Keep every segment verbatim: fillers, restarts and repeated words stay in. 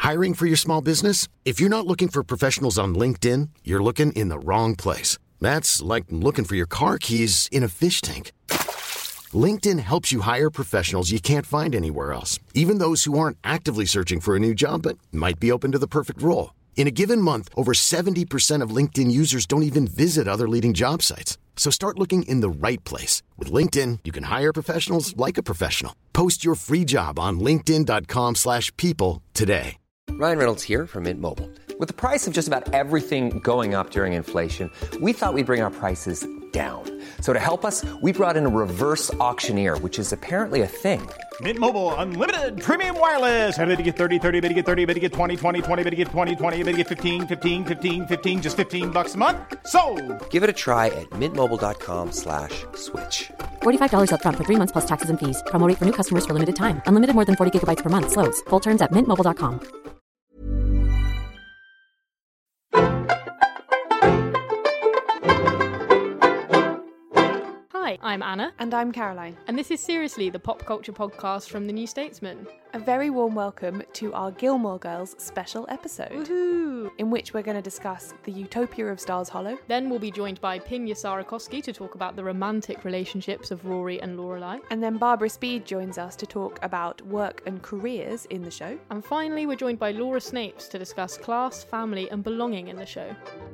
Hiring for your small business? If you're not looking for professionals on LinkedIn, you're looking in the wrong place. That's like looking for your car keys in a fish tank. LinkedIn helps you hire professionals you can't find anywhere else, even those who aren't actively searching for a new job but might be open to the perfect role. In a given month, over seventy percent of LinkedIn users don't even visit other leading job sites. So start looking in the right place. With LinkedIn, you can hire professionals like a professional. Post your free job on linkedin.com slash people today. Ryan Reynolds here from Mint Mobile. With the price of just about everything going up during inflation, we thought we'd bring our prices down. So to help us, we brought in a reverse auctioneer, which is apparently a thing. Mint Mobile Unlimited Premium Wireless. How to get thirty, thirty, how to get thirty, how to get twenty, twenty, twenty, how to get twenty, twenty, how to get fifteen, fifteen, fifteen, fifteen, just fifteen bucks a month? Sold! Give it a try at mintmobile.com slash switch. forty-five dollars up front for three months plus taxes and fees. Promo rate for new customers for limited time. Unlimited more than forty gigabytes per month. Slows full terms at mint mobile dot com. Hi, I'm Anna. And I'm Caroline. And this is Seriously, the pop culture podcast from The New Statesman. A very warm welcome to our Gilmore Girls special episode, Woohoo! in which we're going to discuss the utopia of Stars Hollow. Then we'll be joined by Pinya Sarakowski to talk about the romantic relationships of Rory and Lorelai. And then Barbara Speed joins us to talk about work and careers in the show. And finally, we're joined by Laura Snapes to discuss class, family, and belonging in the show.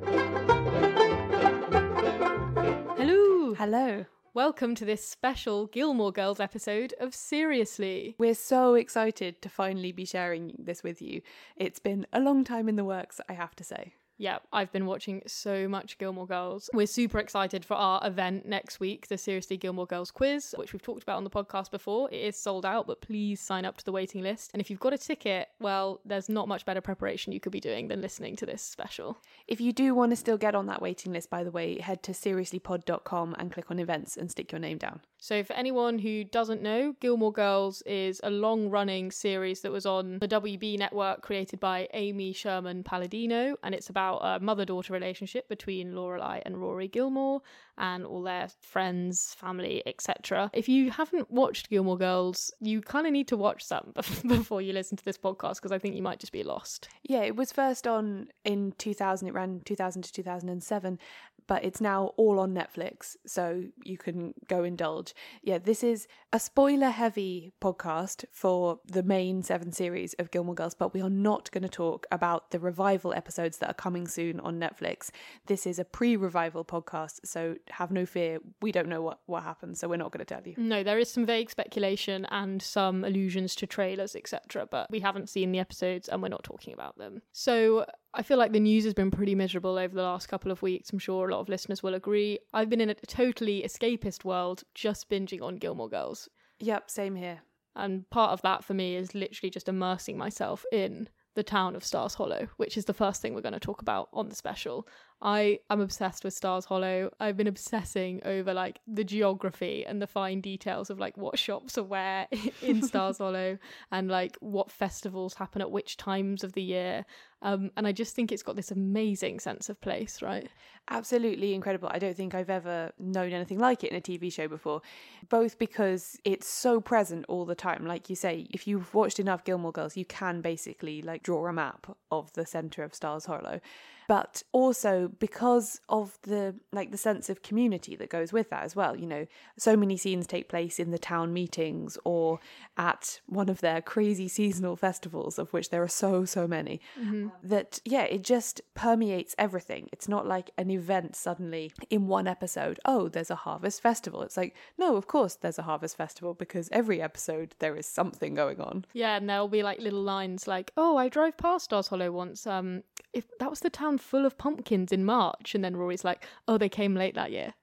Hello! Hello. Welcome to this special Gilmore Girls episode of Seriously. We're so excited to finally be sharing this with you. It's been a long time in the works, I have to say. Yeah, I've been watching so much Gilmore Girls. We're super excited for our event next week, the Seriously Gilmore Girls quiz, which we've talked about on the podcast before. It is sold out, but please sign up to the waiting list. And if you've got a ticket, well, there's not much better preparation you could be doing than listening to this special. If you do want to still get on that waiting list, by the way, head to seriously pod dot com and click on events and stick your name down. So for anyone who doesn't know, Gilmore Girls is a long-running series that was on the W B network created by Amy Sherman Palladino, and it's about a mother-daughter relationship between Lorelai and Rory Gilmore and all their friends, family, et cetera. If you haven't watched Gilmore Girls, you kind of need to watch some before you listen to this podcast, because I think you might just be lost. Yeah, it was first on in two thousand. It ran two thousand to two thousand seven, but it's now all on Netflix, so you can go indulge. Yeah, this is a spoiler-heavy podcast for the main seven series of Gilmore Girls, but we are not going to talk about the revival episodes that are coming soon on Netflix. This is a pre-revival podcast, so have no fear. We don't know what, what happens, so we're not going to tell you. No, there is some vague speculation and some allusions to trailers, et cetera, but we haven't seen the episodes and we're not talking about them. So I feel like the news has been pretty miserable over the last couple of weeks. I'm sure a lot of listeners will agree. I've been in a totally escapist world just binging on Gilmore Girls. Yep, same here. And part of that for me is literally just immersing myself in the town of Stars Hollow, which is the first thing we're going to talk about on the special. I am obsessed with Stars Hollow. I've been obsessing over like the geography and the fine details of like what shops are where in Stars Hollow and like what festivals happen at which times of the year. Um, and I just think it's got this amazing sense of place, right? Absolutely incredible. I don't think I've ever known anything like it in a T V show before, both because it's so present all the time. Like you say, if you've watched enough Gilmore Girls, you can basically like draw a map of the centre of Stars Hollow. But also because of the like the sense of community that goes with that as well. You know, so many scenes take place in the town meetings or at one of their crazy seasonal festivals, of which there are so, so many, mm-hmm. that, yeah, it just permeates everything. It's not like an event suddenly in one episode, oh, there's a harvest festival. It's like, no, of course there's a harvest festival, because every episode there is something going on. Yeah, and there'll be like little lines like, oh, I drove past Stars Hollow once. Um, if that was the town full of pumpkins in March. And then Rory's like, oh, they came late that year.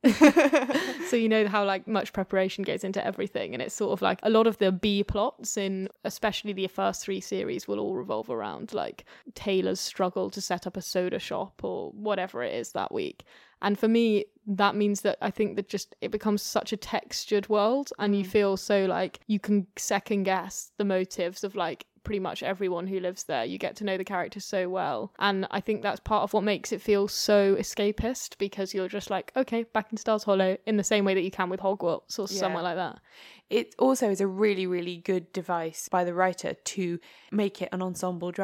So you know how like much preparation goes into everything. And it's sort of like a lot of the B plots in especially the first three series will all revolve around like Taylor's struggle to set up a soda shop or whatever it is that week. And for me, that means that I think that just it becomes such a textured world, and you feel so like you can second guess the motives of like pretty much everyone who lives there. You get to know the characters so well. And I think that's part of what makes it feel so escapist, because you're just like, okay, back in Stars Hollow, in the same way that you can with Hogwarts or yeah. somewhere like that. It also is a really, really good device by the writer to make it an ensemble drama.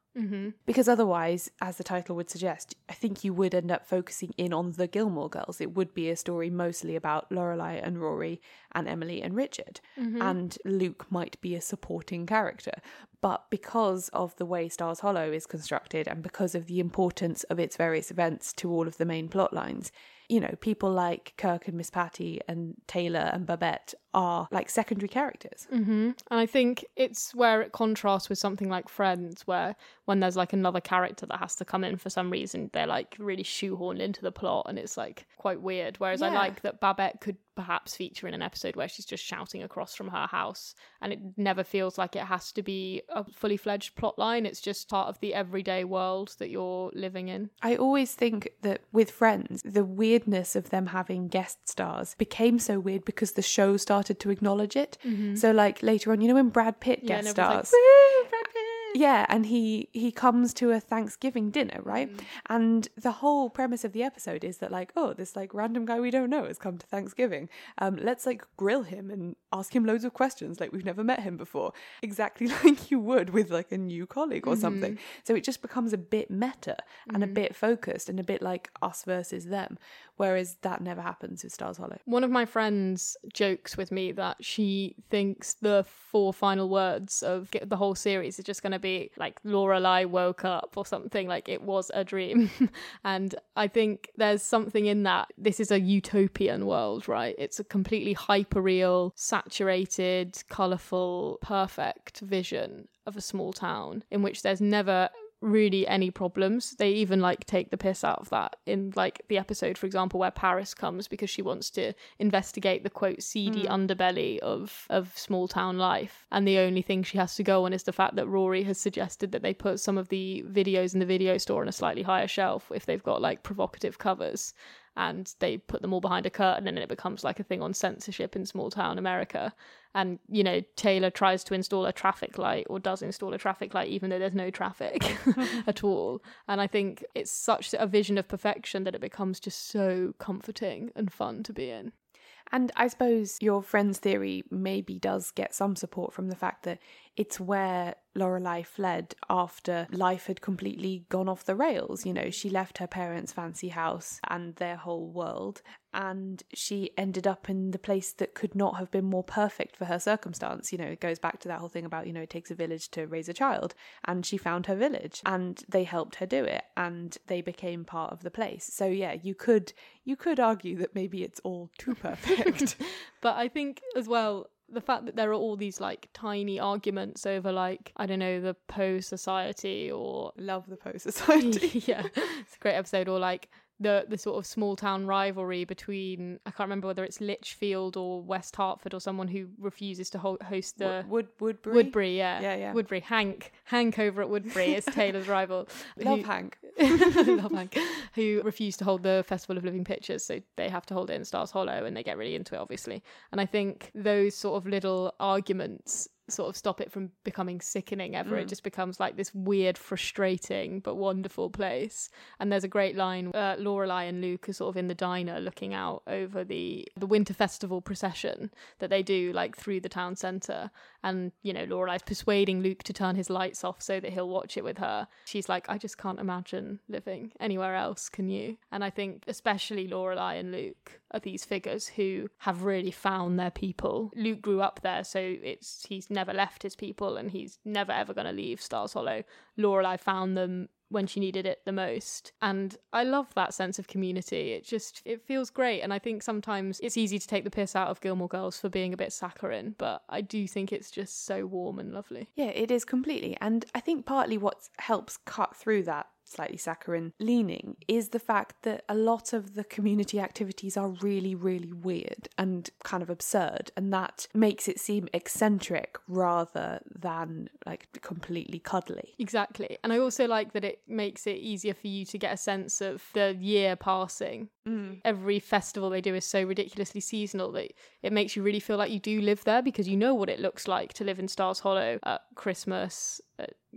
Mm-hmm. Because otherwise, as the title would suggest, I think you would end up focusing in on the Gilmore Girls. It would be a story mostly about Lorelai and Rory and Emily and Richard. Mm-hmm. And Luke might be a supporting character. But because of the way Stars Hollow is constructed and because of the importance of its various events to all of the main plot lines, you know, people like Kirk and Miss Patty and Taylor and Babette are like secondary characters. Mm-hmm. And I think it's where it contrasts with something like Friends, where when there's like another character that has to come in for some reason, they're like really shoehorned into the plot and it's like quite weird. Whereas Yeah. I like that Babette could perhaps feature in an episode where she's just shouting across from her house and it never feels like it has to be a fully fledged plot line. It's just part of the everyday world that you're living in. I always think that with Friends, the weirdness of them having guest stars became so weird because the show started to acknowledge it. Mm-hmm. So like later on, you know, when Brad Pitt Yeah, guest and everyone's stars. like, "Woo, Brad Pitt!" Yeah, and he he comes to a Thanksgiving dinner, right? Mm. And the whole premise of the episode is that like, oh, this like random guy we don't know has come to Thanksgiving. Um, let's like grill him and ask him loads of questions like we've never met him before, exactly like you would with like a new colleague or Mm-hmm. something. So it just becomes a bit meta and a Mm. bit focused and a bit like us versus them, whereas that never happens with Stars Hollow. One of my friends jokes with me that she thinks the four final words of the whole series are just going to be like Lorelai woke up or something, like it was a dream. And I think there's something in that. This is a utopian world, right? It's a completely hyper-real, saturated, colourful, perfect vision of a small town in which there's never really any problems. They even like take the piss out of that in like the episode, for example, where Paris comes because she wants to investigate the quote seedy Mm. underbelly of of small town life, and the only thing she has to go on is the fact that Rory has suggested that they put some of the videos in the video store on a slightly higher shelf if they've got like provocative covers, and they put them all behind a curtain and it becomes like a thing on censorship in small town America. And, you know, Taylor tries to install a traffic light or does install a traffic light even though there's no traffic at all. And I think it's such a vision of perfection that it becomes just so comforting and fun to be in. And I suppose your friend's theory maybe does get some support from the fact that it's where Lorelai fled after life had completely gone off the rails. You know, she left her parents' fancy house and their whole world, and she ended up in the place that could not have been more perfect for her circumstance. You know, it goes back to that whole thing about, you know, it takes a village to raise a child, and she found her village and they helped her do it and they became part of the place. So yeah, you could you could argue that maybe it's all too perfect. But I think as well, the fact that there are all these like tiny arguments over like, I don't know, the Poe Society or Love the Poe Society. yeah, it's a great episode, or like the the sort of small town rivalry between, I can't remember whether it's Lichfield or West Hartford or someone who refuses to ho- host the Wood Woodbury. Woodbury, yeah, Yeah, yeah. Woodbury. Hank, Hank over at Woodbury is Taylor's rival. Love who- Hank. Love Hank, who refused to hold the Festival of Living Pictures, so they have to hold it in Stars Hollow, and they get really into it, obviously. And I think those sort of little arguments sort of stop it from becoming sickening ever. Mm. It just becomes like this weird, frustrating but wonderful place. And there's a great line, uh, Lorelai and Luke are sort of in the diner looking out over the the winter festival procession that they do like through the town centre, and you know, Lorelai's persuading Luke to turn his lights off so that he'll watch it with her. She's like, I just can't imagine living anywhere else, can you? And I think especially Lorelai and Luke are these figures who have really found their people. Luke grew up there, so it's he's never left his people and he's never ever going to leave Stars Hollow. Lorelai found them when she needed it the most, and I love that sense of community. It just it feels great. And I think sometimes it's easy to take the piss out of Gilmore Girls for being a bit saccharine, but I do think it's just so warm and lovely. Yeah, it is completely. And I think partly what helps cut through that slightly saccharine leaning is the fact that a lot of the community activities are really, really weird and kind of absurd, and that makes it seem eccentric rather than like completely cuddly. Exactly. And I also like that it makes it easier for you to get a sense of the year passing. Mm. Every festival they do is so ridiculously seasonal that it makes you really feel like you do live there, because you know what it looks like to live in Stars Hollow at Christmas, at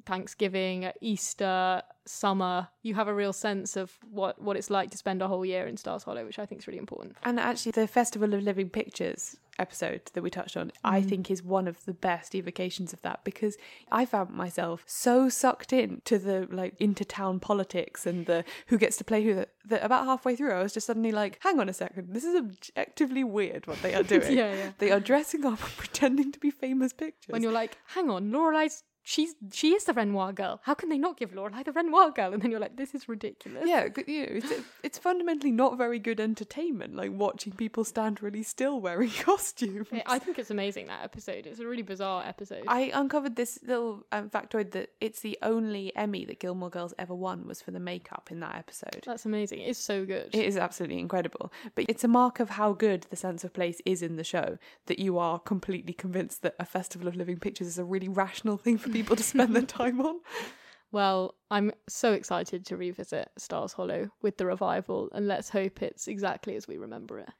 Thanksgiving, Easter, summer. You have a real sense of what, what it's like to spend a whole year in Stars Hollow, which I think is really important. And actually, the Festival of Living Pictures episode that we touched on, mm. I think is one of the best evocations of that, because I found myself so sucked in to the like inter-town politics and the who gets to play who, that, that about halfway through I was just suddenly like, hang on a second, this is objectively weird what they are doing. yeah, yeah. They are dressing up and pretending to be famous pictures. When you're like, hang on, Lorelai's She's she is the Renoir girl. How can they not give Lorelai the Renoir girl? And then you're like, this is ridiculous. Yeah, you know, it's it's fundamentally not very good entertainment. Like watching people stand really still wearing costumes. I think it's amazing, that episode. It's a really bizarre episode. I uncovered this little um, factoid that it's the only Emmy that Gilmore Girls ever won was for the makeup in that episode. That's amazing. It is so good. It is absolutely incredible. But it's a mark of how good the sense of place is in the show that you are completely convinced that a Festival of Living Pictures is a really rational thing for people to spend their time on. Well, I'm so excited to revisit Stars Hollow with the revival, and let's hope it's exactly as we remember it.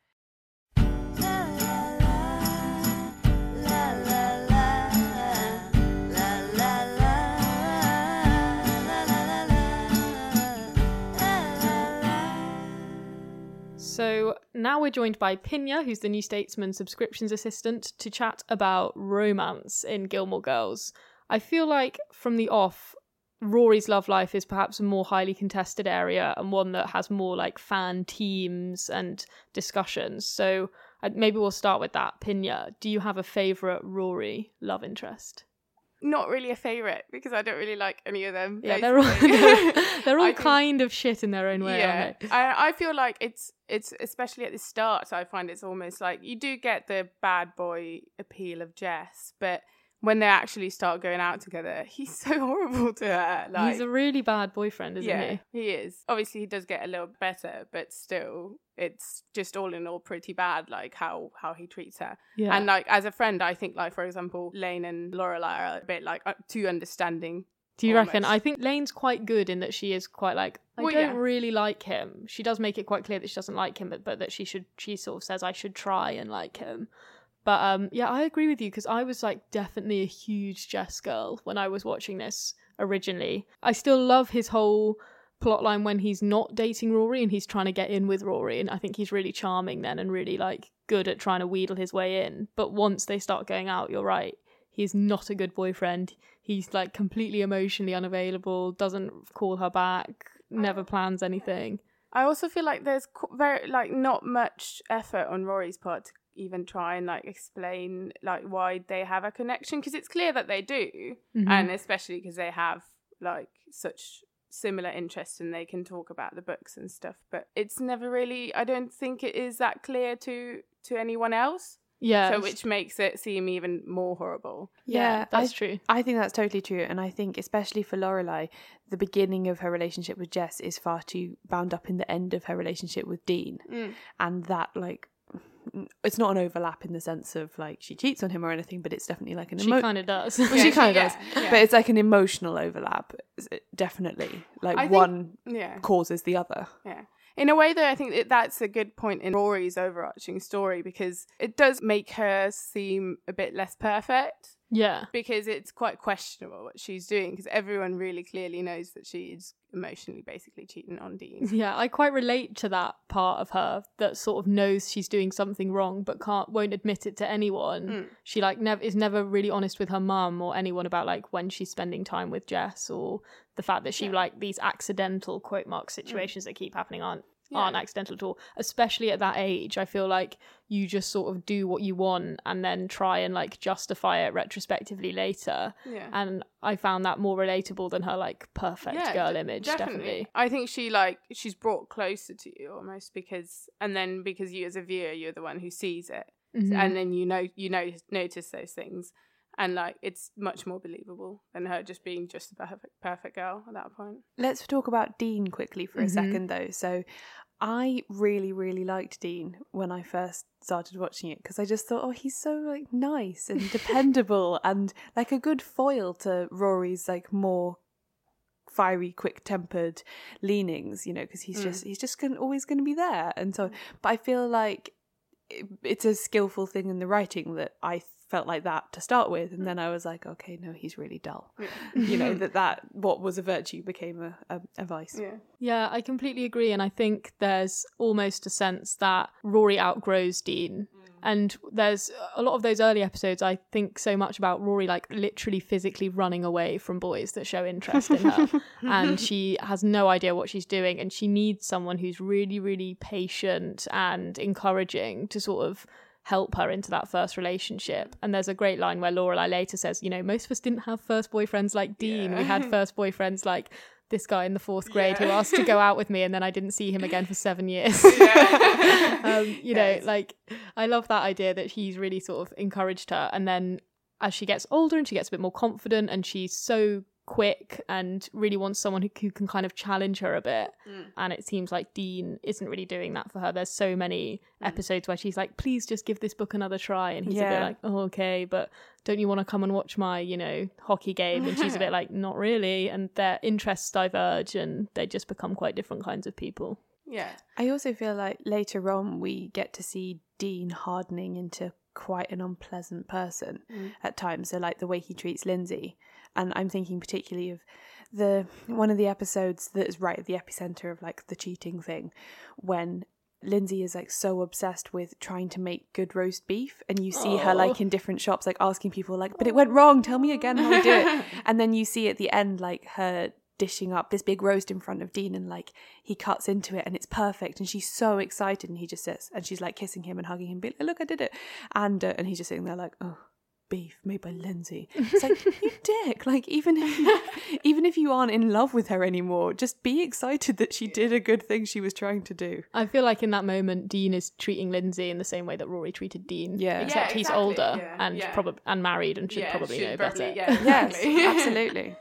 So now we're joined by Pinya, who's the New Statesman subscriptions assistant, to chat about romance in Gilmore Girls. I feel like from the off, Rory's love life is perhaps a more highly contested area and one that has more like fan teams and discussions. So maybe we'll start with that. Pinya, do you have a favourite Rory love interest? Not really a favourite, because I don't really like any of them. Yeah, they're all, they're, they're all think, kind of shit in their own way, yeah, aren't they? I, I feel like it's, it's especially at the start, I find it's almost like you do get the bad boy appeal of Jess, but when they actually start going out together, he's so horrible to her. Like, he's a really bad boyfriend, isn't yeah, he? he is. Obviously, he does get a little better, but still, it's just all in all pretty bad, like how, how he treats her. Yeah. And like as a friend, I think like, for example, Lane and Lorelai are a bit like uh, too understanding. Do you almost. reckon? I think Lane's quite good in that she is quite like, I well, don't yeah. really like him. She does make it quite clear that she doesn't like him, but, but that she should, she sort of says, I should try and like him. But um, yeah, I agree with you, because I was like definitely a huge Jess girl when I was watching this originally. I still love his whole plotline when he's not dating Rory and he's trying to get in with Rory, and I think he's really charming then and really like good at trying to wheedle his way in. But once they start going out, you're right, he's not a good boyfriend. He's like completely emotionally unavailable, doesn't call her back, never plans anything. I also feel like there's very like not much effort on Rory's part to even try and like explain like why they have a connection, because it's clear that they do, mm-hmm. and especially because they have like such similar interests and they can talk about the books and stuff, but it's never really, I don't think it is that clear to to anyone else. Yeah, so which makes it seem even more horrible. Yeah, yeah that's I, true. I think that's totally true, and I think especially for Lorelai, the beginning of her relationship with Jess is far too bound up in the end of her relationship with Dean, mm. and that like it's not an overlap in the sense of like she cheats on him or anything, but it's definitely like an emo- she kind of does well, she kind of yeah, does yeah. But it's like an emotional overlap, definitely, like I one think, yeah. causes the other. Yeah, in a way though, I think that's a good point in Rory's overarching story, because it does make her seem a bit less perfect. Yeah, because it's quite questionable what she's doing, because everyone really clearly knows that she is emotionally basically cheating on Dean. Yeah, I quite relate to that part of her that sort of knows she's doing something wrong but can't won't admit it to anyone. Mm. She like never is never really honest with her mum or anyone about like when she's spending time with Jess, or the fact that she yeah. like these accidental quote mark situations mm. that keep happening aren't yeah. aren't accidental at all. Especially at that age, I feel like you just sort of do what you want and then try and like justify it retrospectively later. Yeah. And I found that more relatable than her like perfect yeah, girl d- image. Definitely. definitely. I think she like she's brought closer to you almost, because and then because you as a viewer, you're the one who sees it, mm-hmm. and then you know you know notice those things, and like it's much more believable than her just being just a perfect perfect girl at that point. Let's talk about Dean quickly for a mm-hmm. second though. So I really, really liked Dean when I first started watching it, because I just thought, oh, he's so like nice and dependable and like a good foil to Rory's like more fiery, quick-tempered leanings, you know, because he's mm. just he's just gonna, always going to be there. And so, but I feel like it, it's a skillful thing in the writing that I felt like that to start with, and then I was like, okay, no, he's really dull. You know, that that what was a virtue became a, a, a vice. Yeah. Yeah, I completely agree. And I think there's almost a sense that Rory outgrows Dean. And there's a lot of those early episodes, I think so much about Rory, like literally physically running away from boys that show interest in her. And she has no idea what she's doing. And she needs someone who's really, really patient and encouraging to sort of help her into that first relationship. And there's a great line where Lorelai later says, you know, most of us didn't have first boyfriends like Dean. Yeah. We had first boyfriends like this guy in the fourth grade yeah. who asked to go out with me, and then I didn't see him again for seven years. Yeah. um, you know, yes. like I love that idea that he's really sort of encouraged her. And then as she gets older and she gets a bit more confident and she's so quick and really wants someone who, who can kind of challenge her a bit, mm. and it seems like Dean isn't really doing that for her. There's so many mm. episodes where she's like, please just give this book another try, and he's yeah. a bit like, oh okay, but don't you want to come and watch my, you know, hockey game? And she's a bit like, not really. And their interests diverge and they just become quite different kinds of people. Yeah. I also feel like later on we get to see Dean hardening into quite an unpleasant person mm. at times. So like the way he treats Lindsay. And I'm thinking particularly of the one of the episodes that is right at the epicenter of like the cheating thing, when Lindsay is like so obsessed with trying to make good roast beef, and you see oh. her like in different shops like asking people like, but it went wrong, tell me again how I do it. And then you see at the end like her dishing up this big roast in front of Dean, and like he cuts into it and it's perfect, and she's so excited, and he just sits and she's like kissing him and hugging him, being like, look, I did it. And uh, and he's just sitting there like, oh, beef made by Lindsay. It's like, you dick, like even if you, even if you aren't in love with her anymore, just be excited that she did a good thing she was trying to do. I feel like in that moment Dean is treating Lindsay in the same way that Rory treated Dean, yeah, except yeah, he's exactly. older yeah. and yeah. probably and married and should yeah, probably should know probably, better. Yeah, exactly. Yes, absolutely.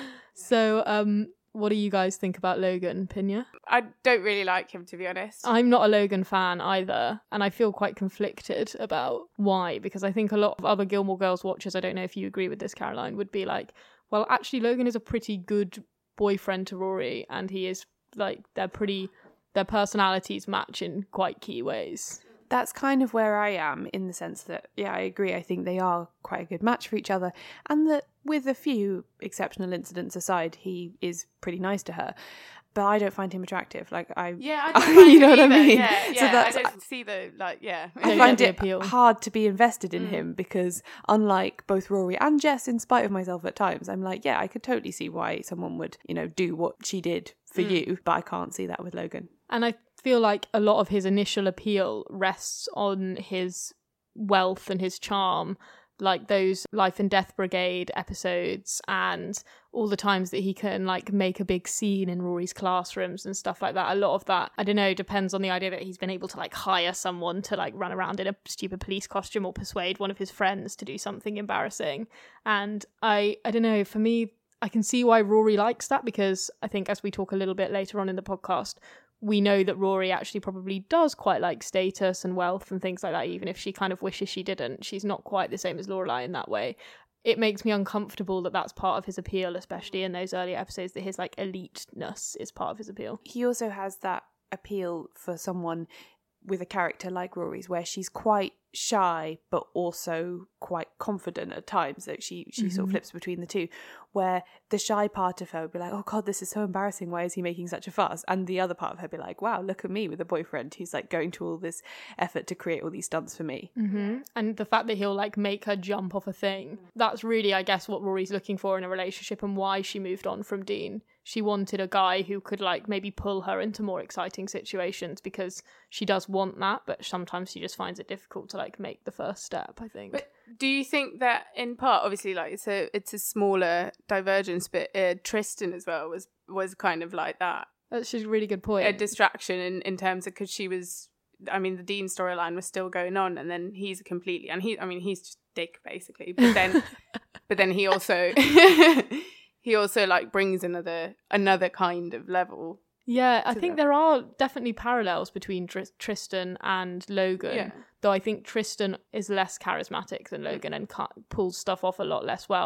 So um what do you guys think about Logan, Pinya? I don't really like him, to be honest. I'm not a Logan fan either, and I feel quite conflicted about why, because I think a lot of other Gilmore Girls watchers, I don't know if you agree with this, Caroline, would be like, well, actually Logan is a pretty good boyfriend to Rory, and he is like, they're pretty, their personalities match in quite key ways. That's kind of where I am, in the sense that, yeah, I agree. I think they are quite a good match for each other. And that with a few exceptional incidents aside, he is pretty nice to her. But I don't find him attractive. Like, I... Yeah, I don't find you know him what I either. mean? Yeah, yeah, so that's, I don't see the, like, yeah. I find it appeal. hard to be invested in Mm. him, because unlike both Rory and Jess, in spite of myself at times, I'm like, yeah, I could totally see why someone would, you know, do what she did for Mm. you, but I can't see that with Logan. And I feel like a lot of his initial appeal rests on his wealth and his charm, like those Life and Death Brigade episodes and all the times that he can like make a big scene in Rory's classrooms and stuff like that. A lot of that, I don't know, depends on the idea that he's been able to like hire someone to like run around in a stupid police costume or persuade one of his friends to do something embarrassing. And I, I don't know, for me, I can see why Rory likes that, because I think, as we talk a little bit later on in the podcast, we know that Rory actually probably does quite like status and wealth and things like that, even if she kind of wishes she didn't. She's not quite the same as Lorelai in that way. It makes me uncomfortable that that's part of his appeal, especially in those early episodes, that his like eliteness is part of his appeal. He also has that appeal for someone with a character like Rory's, where she's quite shy but also quite confident at times. So she she mm-hmm. sort of flips between the two, where the shy part of her would be like, oh god, this is so embarrassing, why is he making such a fuss? And the other part of her would be like, wow, look at me with a boyfriend who's like going to all this effort to create all these stunts for me. Mm-hmm. And the fact that he'll like make her jump off a thing, that's really, I guess, what Rory's looking for in a relationship, and why she moved on from Dean. She wanted a guy who could like maybe pull her into more exciting situations, because she does want that, but sometimes she just finds it difficult to like make the first step, I think. But do you think that in part, obviously, like it's a it's a smaller divergence, but uh, Tristan as well was was kind of like that. That's just a really good point. A distraction in, in terms of, because she was, I mean, the Dean storyline was still going on, and then he's completely, and he, I mean, he's just dick basically, but then, but then he also, he also like brings another another kind of level. Yeah, I to think that. there are definitely parallels between Tr- Tristan and Logan, Yeah. though I think Tristan is less charismatic than Logan and ca- pulls stuff off a lot less well.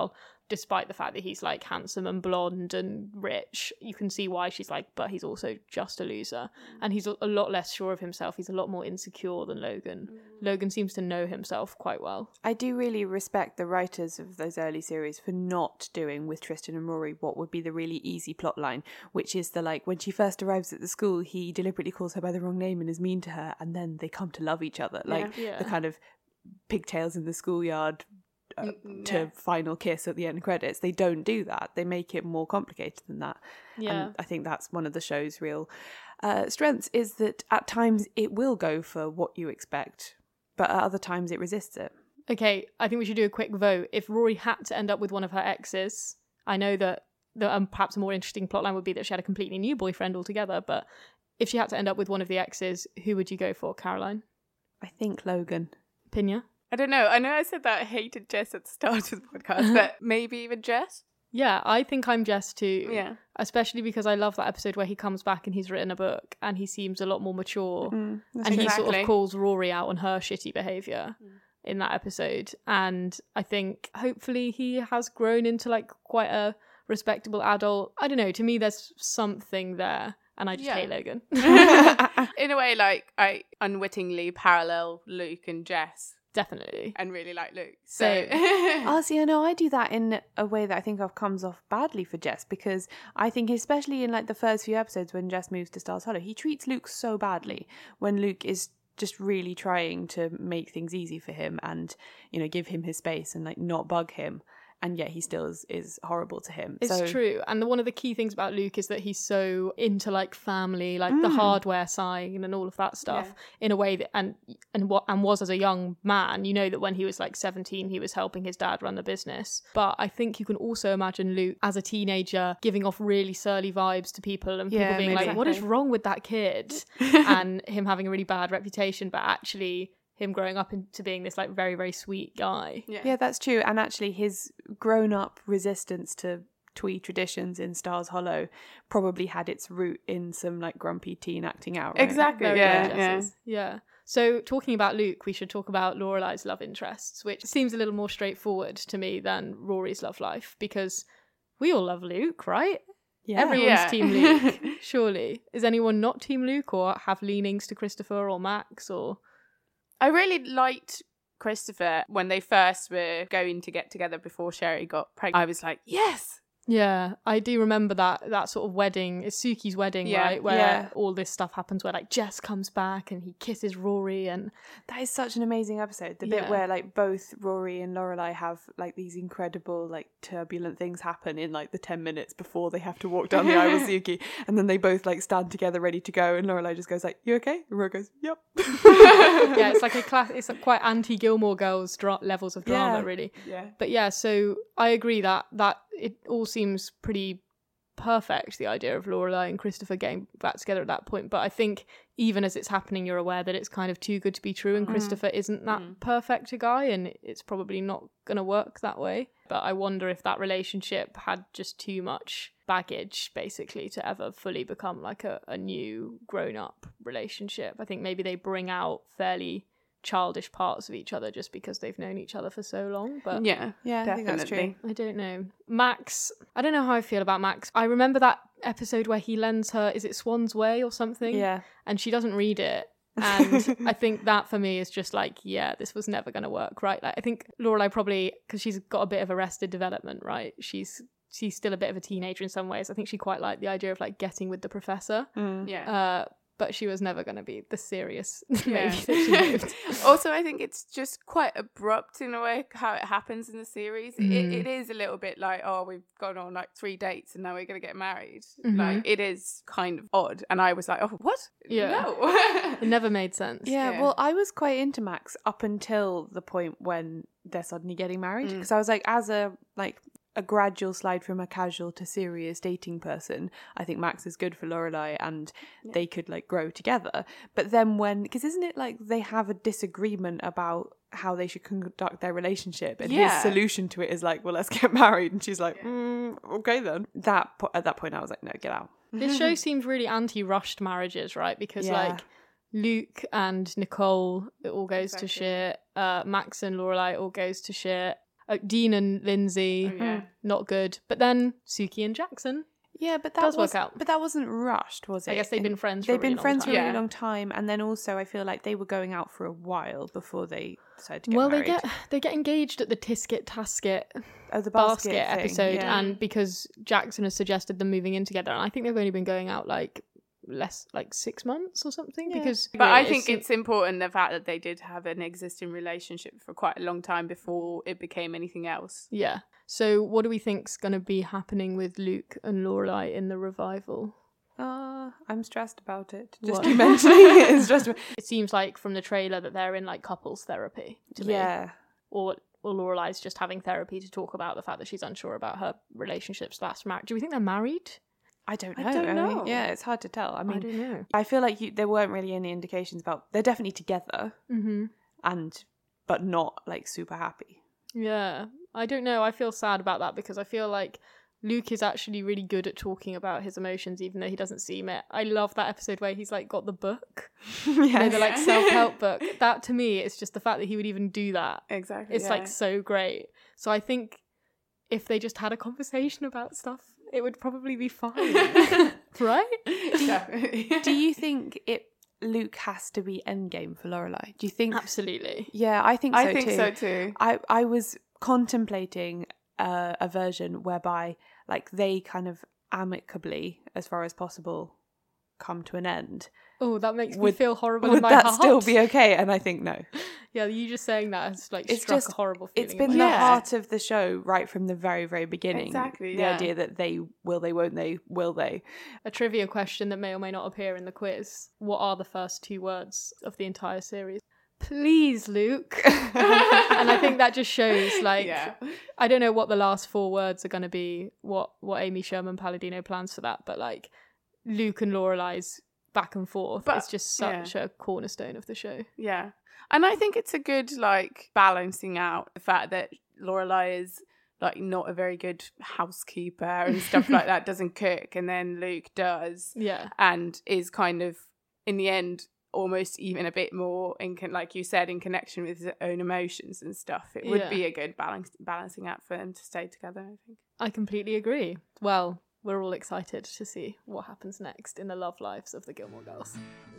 despite the fact that he's like handsome and blonde and rich, you can see why she's like, but he's also just a loser. And he's a lot less sure of himself. He's a lot more insecure than Logan. Mm. Logan seems to know himself quite well. I do really respect the writers of those early series for not doing with Tristan and Rory what would be the really easy plot line, which is the like, when she first arrives at the school, he deliberately calls her by the wrong name and is mean to her, and then they come to love each other. Like Yeah. the kind of pigtails in the schoolyard Uh, to yeah. final kiss at the end credits. They don't do that. They make it more complicated than that. Yeah. And I think that's one of the show's real uh, strengths, is that at times it will go for what you expect, but at other times it resists it. Okay, I think we should do a quick vote. If Rory had to end up with one of her exes, I know that the, um, perhaps a more interesting plotline would be that she had a completely new boyfriend altogether, but if she had to end up with one of the exes, who would you go for, Caroline? I think Logan. Pinya? I don't know. I know I said that I hated Jess at the start of the podcast, but maybe even Jess? Yeah, I think I'm Jess too. Yeah. Especially because I love that episode where he comes back and he's written a book and he seems a lot more mature. Mm, and he sort Exactly. of calls Rory out on her shitty behaviour mm. in that episode. And I think hopefully he has grown into like quite a respectable adult. I don't know, to me there's something there. And I just Yeah. hate Logan. In a way, like, I unwittingly parallel Luke and Jess Definitely. and really like Luke. So, Same. Oh, see, I know I do that in a way that I think of comes off badly for Jess, because I think especially in like the first few episodes when Jess moves to Stars Hollow, he treats Luke so badly when Luke is just really trying to make things easy for him and, you know, give him his space and like not bug him. And yet he still is, is horrible to him. It's so, true. And the, one of the key things about Luke is that he's so into like family, like the hardware side and all of that stuff Yeah. in a way that, and and what and was as a young man, you know that when he was like seventeen, he was helping his dad run the business. But I think you can also imagine Luke as a teenager giving off really surly vibes to people and people Yeah, being maybe. like, what is wrong with that kid? And him having a really bad reputation, but actually him growing up into being this like very, very sweet guy. yeah. Yeah, that's true. And actually his grown-up resistance to twee traditions in Stars Hollow probably had its root in some like grumpy teen acting out, right? Exactly. Very Yeah, good yeah. guesses. Yeah. So talking about Luke, we should talk about Lorelai's love interests, which seems a little more straightforward to me than Rory's love life, because we all love Luke, right? Yeah. Everyone's Yeah. Team Luke, surely. Is anyone not Team Luke or have leanings to Christopher or Max or... I really liked Christopher when they first were going to get together before Sherry got pregnant. I was like, yes! Yeah, I do remember that that sort of wedding. It's Suki's wedding, Yeah, right? Where yeah. all this stuff happens, where like Jess comes back and he kisses Rory, and That is such an amazing episode. The bit Yeah. where like both Rory and Lorelai have like these incredible like turbulent things happen in like the ten minutes before they have to walk down the aisle with Suki, and then they both like stand together ready to go, and Lorelai just goes like, "You okay?" And Rory goes, "Yep." yeah, it's like a class. It's like quite anti Gilmore Girls dra- levels of drama, Yeah. really. Yeah. But yeah, so I agree that that it all seems pretty perfect, the idea of Lorelai and Christopher getting back together at that point. But I think even as it's happening, you're aware that it's kind of too good to be true, and Christopher isn't that perfect a guy, and it's probably not going to work that way. But I wonder if that relationship had just too much baggage, basically, to ever fully become like a, a new grown-up relationship. I think maybe they bring out fairly childish parts of each other just because they've known each other for so long. But Yeah, Yeah, I think that's definitely. true. I don't know. Max, I don't know how I feel about Max. I remember that episode where he lends her, is it Swan's Way or something? Yeah. And she doesn't read it. And I think that for me is just like, yeah, this was never going to work, right? Like, I think Lorelai probably, because she's got a bit of arrested development, right? She's she's still a bit of a teenager in some ways. I think she quite liked the idea of like getting with the professor. Yeah. Uh, but she was never going to be the serious lady Yeah. that she moved. Also, I think it's just quite abrupt in a way how it happens in the series. Mm. It, it is a little bit like, oh, we've gone on like three dates and now we're going to get married. Mhm. Like, it is kind of odd. And I was like, oh, what? Yeah. No. It never made sense. Yeah, Yeah. well, I was quite into Max up until the point when they're suddenly getting married, Mm. because I was like, as a like a gradual slide from a casual to serious dating person, I think Max is good for Lorelai, and they could like grow together. But then when, because isn't it like they have a disagreement about how they should conduct their relationship, and Yeah. his solution to it is like, well, let's get married, and she's like, mm, okay then. That po- at that point, I was like, no, get out. This show seems really anti-rushed marriages, right? Because Yeah. like Luke and Nicole, it all goes to Exactly. shit. Uh, Max and Lorelai, it all goes to shit. Uh, Dean and Lindsay, Oh, yeah. not good. But then Suki and Jackson. Yeah, but that Does work was, out. But that wasn't rushed, was it? I guess they've been friends for They've a really been long friends time. for a really Yeah. long time, and then also I feel like they were going out for a while before they decided to get Well, married. they get they get engaged at the Tisket Tasket oh, the basket, basket, thing, episode, yeah. and because Jackson has suggested them moving in together, and I think they've only been going out like less like six months or something. Yeah. Because, But I really, think it's important the fact that they did have an existing relationship for quite a long time before it became anything else. yeah. So, what do we think's going to be happening with Luke and Lorelai in the revival? Uh, I'm stressed about it. Just What? you mentioning it is stressed. It seems like from the trailer that they're in like couples therapy. To me. Yeah. Or or Lorelai's just having therapy to talk about the fact that she's unsure about her relationship slash marriage. Do we think they're married? I don't I know. don't mean, know. yeah, it's hard to tell. I I, mean, don't know. I feel like you, there weren't really any indications about they're definitely together, Mm-hmm. and but not like super happy. Yeah, I don't know. I feel sad about that because I feel like Luke is actually really good at talking about his emotions, even though he doesn't seem it. I love that episode where he's like got the book, you know, the like self-help book. That to me, it's just the fact that he would even do that. Exactly. It's like so great. So I think if they just had a conversation about stuff, it would probably be fine, right? Definitely. Do you think it Luke has to be endgame for Lorelai? Do you think? Absolutely. Yeah, I think so I think too. so too. I I was contemplating uh, a version whereby like they kind of amicably, as far as possible, come to an end. Oh, that makes me Would- feel horrible in Would my that heart. still be okay? And I think no. Yeah, you just saying that has like It's struck just a horrible feeling. It's in been my the heart. Yeah. heart of the show right from the very very beginning. Exactly, The yeah. idea that they will, they won't, they will, they. A trivia question that may or may not appear in the quiz. What are the first two words of the entire series? Please, Luke. And I think that just shows, like, Yeah. I don't know what the last four words are going to be, what, what Amy Sherman Palladino plans for that, but, like, Luke and Lorelai's back and forth But- is just such a cornerstone of the show. Yeah. And I think it's a good, like, balancing out the fact that Lorelai is, like, not a very good housekeeper and stuff like that, doesn't cook, and then Luke does, Yeah. and is kind of, in the end, almost even a bit more, in con- like you said, in connection with his own emotions and stuff. It would Yeah. be a good balance- balancing act for them to stay together, I think. I completely agree. Well, we're all excited to see what happens next in the love lives of the Gilmore Girls.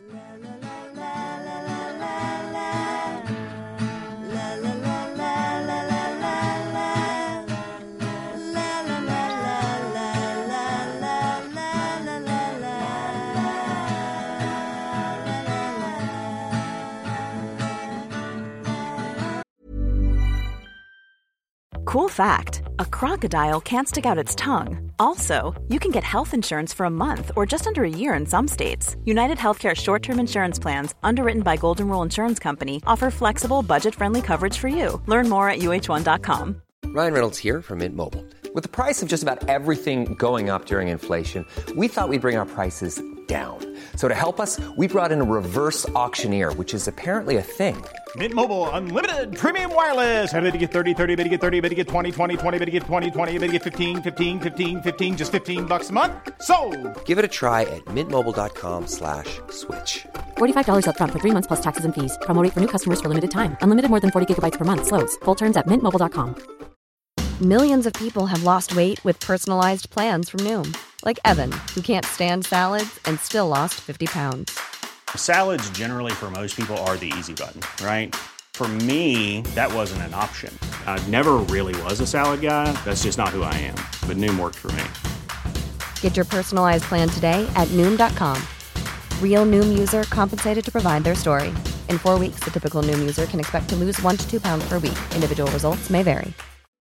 Cool fact, a crocodile can't stick out its tongue. Also, you can get health insurance for a month or just under a year in some states. United Healthcare short-term insurance plans, underwritten by Golden Rule Insurance Company, offer flexible, budget-friendly coverage for you. Learn more at U H one dot com. Ryan Reynolds here from Mint Mobile. With the price of just about everything going up during inflation, we thought we'd bring our prices down. So to help us, we brought in a reverse auctioneer, which is apparently a thing. Mint Mobile Unlimited Premium Wireless. How to get thirty, thirty, how to get thirty, how to get twenty, twenty, twenty, how to get twenty, twenty, how to get fifteen, fifteen, fifteen, fifteen, just fifteen bucks a month? Sold! Give it a try at mintmobile.com slash switch. forty-five dollars up front for three months plus taxes and fees. Promo rate for new customers for limited time. Unlimited more than forty gigabytes per month. Slows full terms at mint mobile dot com. Millions of people have lost weight with personalized plans from Noom. Like Evan, who can't stand salads and still lost fifty pounds. Salads generally for most people are the easy button, right? For me, that wasn't an option. I never really was a salad guy. That's just not who I am. But Noom worked for me. Get your personalized plan today at Noom dot com. Real Noom user compensated to provide their story. In four weeks, the typical Noom user can expect to lose one to two pounds per week. Individual results may vary.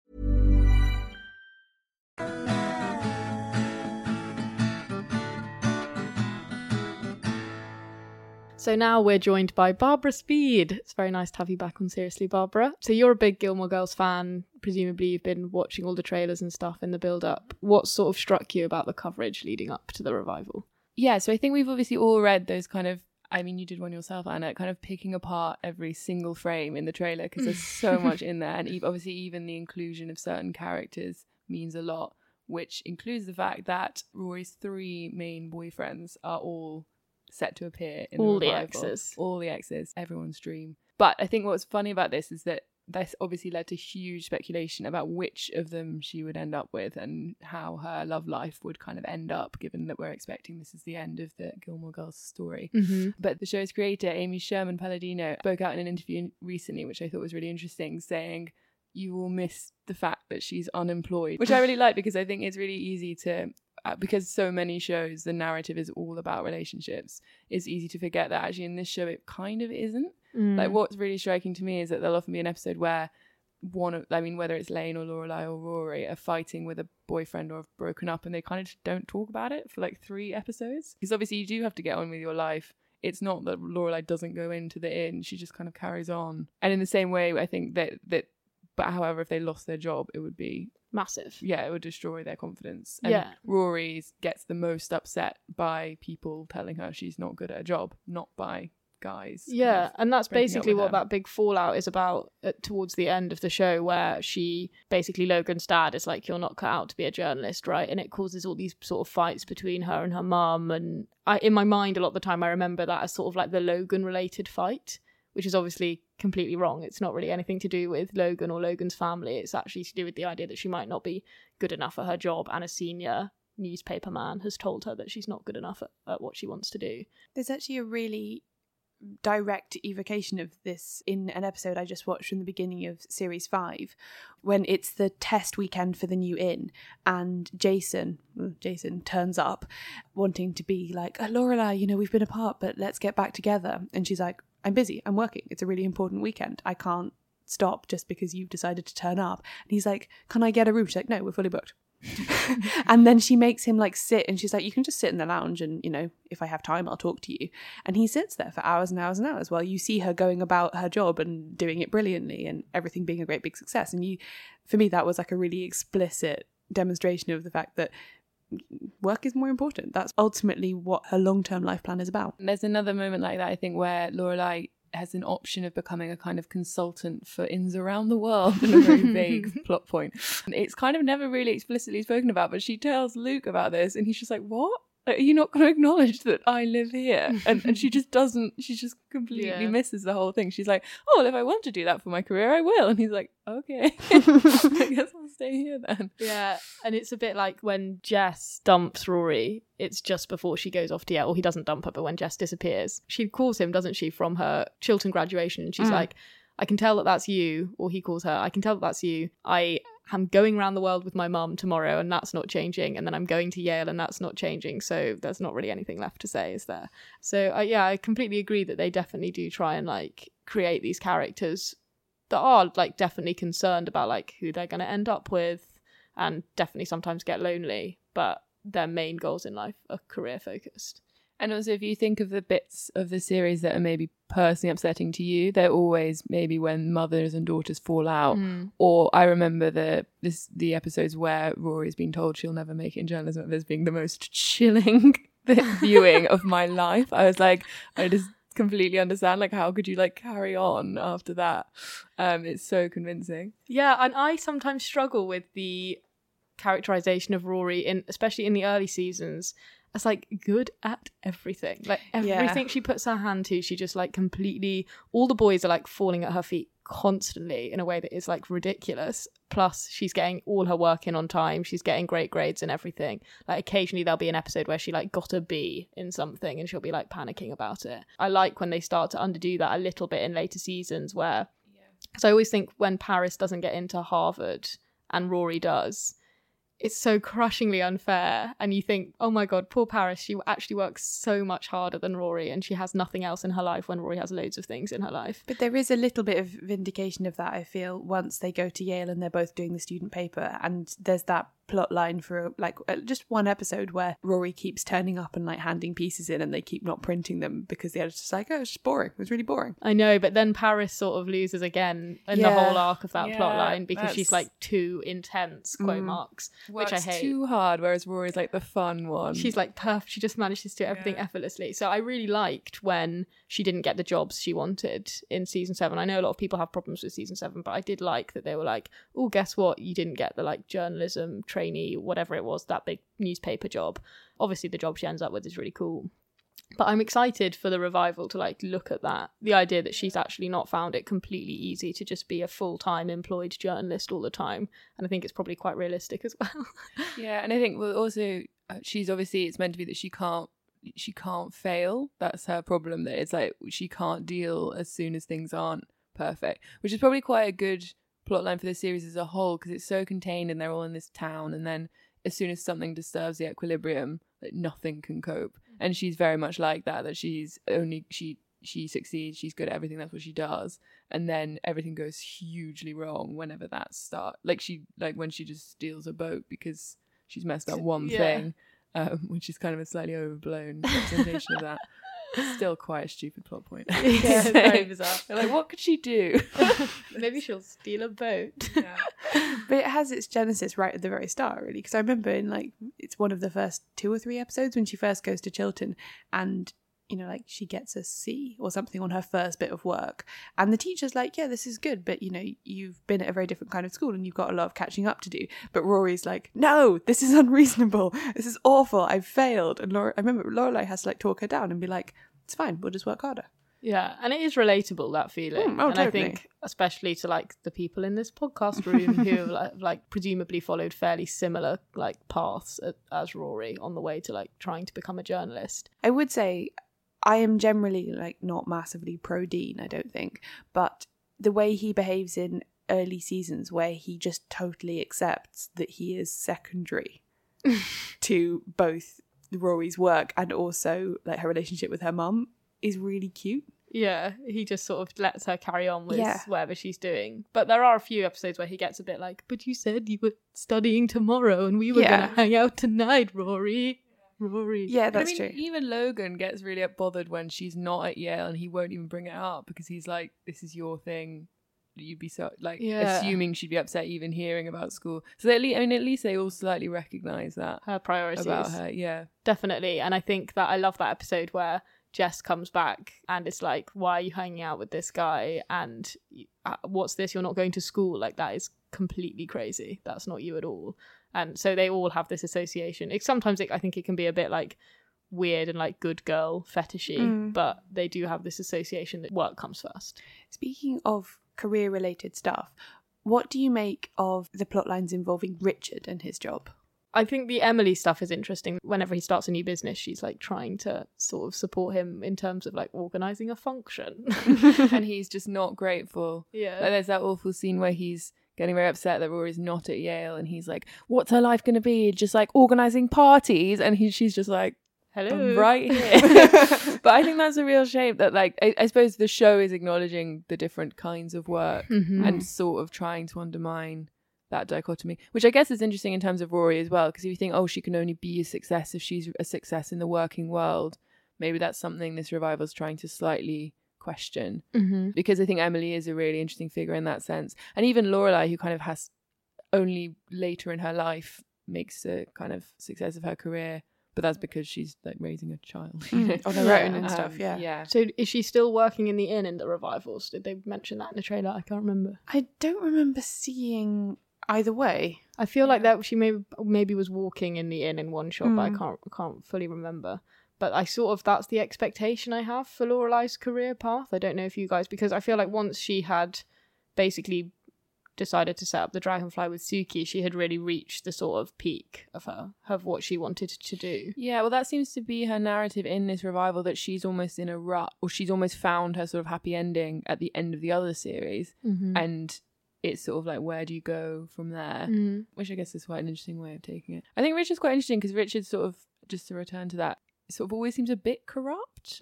So now we're joined by Barbara Speed. It's very nice to have you back on Seriously, Barbara. So you're a big Gilmore Girls fan. Presumably you've been watching all the trailers and stuff in the build-up. What sort of struck you about the coverage leading up to the revival? Yeah, so I think we've obviously all read those kind of, I mean, you did one yourself, Anna, kind of picking apart every single frame in the trailer because there's so much in there. And e- obviously even the inclusion of certain characters means a lot, which includes the fact that Rory's three main boyfriends are all set to appear in All the the revival. exes. All the exes, everyone's dream. But I think what's funny about this is that this obviously led to huge speculation about which of them she would end up with and how her love life would kind of end up, given that we're expecting this is the end of the Gilmore Girls story. Mm-hmm. But the show's creator, Amy Sherman Palladino, spoke out in an interview recently, which I thought was really interesting, saying, you will miss the fact that she's unemployed, which I really like, because I think it's really easy to, uh, because so many shows, the narrative is all about relationships, it's easy to forget that actually in this show it kind of isn't. Mm. Like, what's really striking to me is that there'll often be an episode where one of, I mean, whether it's Lane or Lorelai or Rory are fighting with a boyfriend or have broken up, and they kind of just don't talk about it for like three episodes. Because obviously you do have to get on with your life. It's not that Lorelai doesn't go into the inn, she just kind of carries on. And in the same way, I think that, that but however, if they lost their job, it would be massive. Yeah, it would destroy their confidence. And yeah. Rory gets the most upset by people telling her she's not good at a job, not by guys. Yeah, and that's basically what her. that big fallout is about at, towards the end of the show, where she basically, Logan's dad is like, you're not cut out to be a journalist, right? And it causes all these sort of fights between her and her mum. And I, in my mind, a lot of the time, I remember that as sort of like the Logan related fight, which is obviously completely wrong. It's not really anything to do with Logan or Logan's family. It's actually to do with the idea that she might not be good enough at her job, and a senior newspaper man has told her that she's not good enough at, at what she wants to do. There's actually a really direct evocation of this in an episode I just watched from the beginning of series five, when it's the test weekend for the new inn, and Jason Jason turns up wanting to be like, oh, Lorelai, you know, we've been apart, but let's get back together. And she's like, I'm busy, I'm working, it's a really important weekend, I can't stop just because you've decided to turn up. And he's like, can I get a room? She's like, no, we're fully booked. And then she makes him like sit, and she's like, you can just sit in the lounge, and you know, if I have time I'll talk to you. And he sits there for hours and hours and hours while you see her going about her job and doing it brilliantly and everything being a great big success. And you, for me, that was like a really explicit demonstration of the fact that work is more important. That's ultimately what her long-term life plan is about. And there's another moment like that, I think, where Lorelai has an option of becoming a kind of consultant for inns around the world in a very vague plot point. And it's kind of never really explicitly spoken about, but she tells Luke about this, and he's just like, what? Are you not going to acknowledge that I live here? And and she just doesn't, she just completely Yeah. misses the whole thing. She's like, oh, well, if I want to do that for my career, I will. And he's like, okay, I guess I'll stay here then. Yeah, and it's a bit like when Jess dumps Rory, it's just before she goes off to Yale, or he doesn't dump her, but when Jess disappears, she calls him, doesn't she, from her Chiltern graduation, and she's Mm. like, I can tell that that's you, or he calls her, I can tell that that's you. I am going around the world with my mum tomorrow, and that's not changing, and then I'm going to Yale, and that's not changing, so there's not really anything left to say, is there? So uh, yeah, I completely agree that they definitely do try and like create these characters that are like definitely concerned about like who they're going to end up with, and definitely sometimes get lonely, but their main goals in life are career focused. And also, if you think of the bits of the series that are maybe personally upsetting to you, they're always maybe when mothers and daughters fall out. Mm. Or I remember the this the episodes where Rory's been told she'll never make it in journalism as being the most chilling viewing of my life. I was like, I just completely understand, like, how could you like carry on after that? Um, it's so convincing. Yeah, and I sometimes struggle with the characterization of Rory, in especially in the early seasons, as like good at everything. Like everything Yeah. she puts her hand to, she just like completely, all the boys are like falling at her feet constantly in a way that is like ridiculous. Plus she's getting all her work in on time, she's getting great grades and everything. Like occasionally there'll be an episode where she like got a B in something and she'll be like panicking about it. I like when they start to underdo that a little bit in later seasons, where, because I always think when Paris doesn't get into Harvard and Rory does, it's so crushingly unfair, and you think, oh my god, poor Paris, she actually works so much harder than Rory, and she has nothing else in her life when Rory has loads of things in her life. But there is a little bit of vindication of that, I feel, once they go to Yale and they're both doing the student paper, and there's that plot line for like just one episode where Rory keeps turning up and like handing pieces in, and they keep not printing them because the editor's like, oh, it's just boring, it was really boring. I know, but then Paris sort of loses again in Yeah. the whole arc of that Yeah, plot line because that's- she's like too intense, quote Mm. marks, Works which I hate. too hard, whereas Rory's like the fun one. She's like perfect. She just manages to do everything Yeah. effortlessly. So I really liked when she didn't get the jobs she wanted in season seven. I know a lot of people have problems with season seven, but I did like that they were like, oh, guess what? You didn't get the like journalism trainee, whatever it was, that big newspaper job. Obviously the job she ends up with is really cool. But I'm excited for the revival to like look at that. The idea that she's actually not found it completely easy to just be a full-time employed journalist all the time. And I think it's probably quite realistic as well. Yeah, and I think well also uh, she's obviously, it's meant to be that she can't she can't fail. That's her problem, that it's like she can't deal as soon as things aren't perfect, which is probably quite a good plotline for the series as a whole, because it's so contained and they're all in this town, and then as soon as something disturbs the equilibrium, like nothing can cope. And she's very much like that, that she's only she she succeeds, she's good at everything, that's what she does, and then everything goes hugely wrong whenever that starts. Like she like when she just steals a boat because she's messed up one Yeah. thing, um, which is kind of a slightly overblown representation of that. Still quite a stupid plot point. Yeah, very bizarre. They're like, what could she do? Maybe she'll steal a boat. Yeah. But it has its genesis right at the very start, really, because I remember in like it's one of the first two or three episodes when she first goes to Chilton, and you know, like she gets a C or something on her first bit of work, and the teacher's like, yeah, this is good, but you know, you've been at a very different kind of school and you've got a lot of catching up to do. But Rory's like, no, this is unreasonable, this is awful, I've failed. And Laura, I remember Lorelai has to like talk her down and be like, it's fine, we'll just work harder. Yeah, and it is relatable, that feeling. Mm, oh, and I totally. think especially to like the people in this podcast room who have like, like presumably followed fairly similar like paths as, as Rory on the way to like trying to become a journalist. I would say I am generally like not massively pro Dean, I don't think, but the way he behaves in early seasons where he just totally accepts that he is secondary to both Rory's work and also like her relationship with her mum is really cute. Yeah, he just sort of lets her carry on with Yeah. whatever she's doing. But there are a few episodes where he gets a bit like, but you said you were studying tomorrow and we were Yeah. going to hang out tonight, Rory. Rory. Yeah, But that's I mean, true. even Logan gets really bothered when she's not at Yale, and he won't even bring it up because he's like, this is your thing. You'd be so like Yeah. assuming she'd be upset even hearing about school. So at least, I mean, at least they all slightly recognise that Her priorities. about her. Yeah, Definitely. And I think that I love that episode where Jess comes back and it's like, why are you hanging out with this guy? And uh, what's this? You're not going to school? Like, that is completely crazy. That's not you at all. And so they all have this association. It, sometimes it, I think it can be a bit like weird and like good girl fetishy, Mm. but they do have this association that work comes first. Speaking of career related stuff, what do you make of the plot lines involving Richard and his job? I think the Emily stuff is interesting. Whenever he starts a new business, she's like trying to sort of support him in terms of like organising a function. and he's just not grateful. Yeah. Like, there's that awful scene where he's getting very upset that Rory's not at Yale, and he's like, what's her life going to be? Just like organising parties? And he, she's just like, Hello. I'm right here. But I think that's a real shame that like, I, I suppose the show is acknowledging the different kinds of work Mhm. and sort of trying to undermine that dichotomy, which I guess is interesting in terms of Rory as well, because if you think, oh, she can only be a success if she's a success in the working world, maybe that's something this revival's trying to slightly question. Mhm. Because I think Emily is a really interesting figure in that sense. And even Lorelai, who kind of has only later in her life makes a kind of success of her career, but that's because she's like raising a child. you know? On her Yeah. own and stuff, Um, yeah. Yeah. So is she still working in the inn in the revivals? Did they mention that in the trailer? I can't remember. I don't remember seeing either way. I feel like that she maybe maybe was walking in the inn in one shot, but I Mm. can't I can't fully remember. But I sort of that's the expectation I have for Lorelai's career path. I don't know if you guys, because I feel like once she had basically decided to set up the Dragonfly with Suki, she had really reached the sort of peak of her of what she wanted to do. Yeah, well, that seems to be her narrative in this revival, that she's almost in a rut, or she's almost found her sort of happy ending at the end of the other series. Mhm. And it's sort of like, where do you go from there? Mhm. Which I guess is quite an interesting way of taking it. I think Richard's quite interesting because Richard sort of, just to return to that, sort of always seems a bit corrupt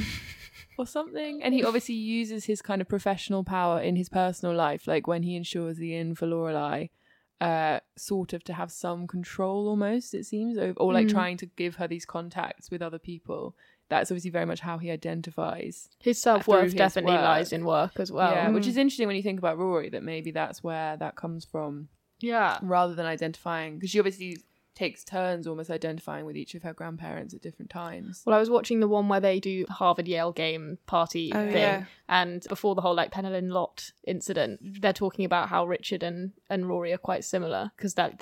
or something. And he obviously uses his kind of professional power in his personal life, like when he insures the inn for Lorelai, uh, sort of to have some control almost, it seems, or, or like Mm. trying to give her these contacts with other people. That's obviously very much how he identifies. His through self-worth his definitely work. lies in work as well. Yeah, which is interesting when you think about Rory, that maybe that's where that comes from. Yeah. Rather than identifying, because she obviously takes turns almost identifying with each of her grandparents at different times. Well, I was watching the one where they do Harvard Yale game party Oh, thing, yeah. and before the whole like Penelon Lot incident, they're talking about how Richard and, and Rory are quite similar because that there's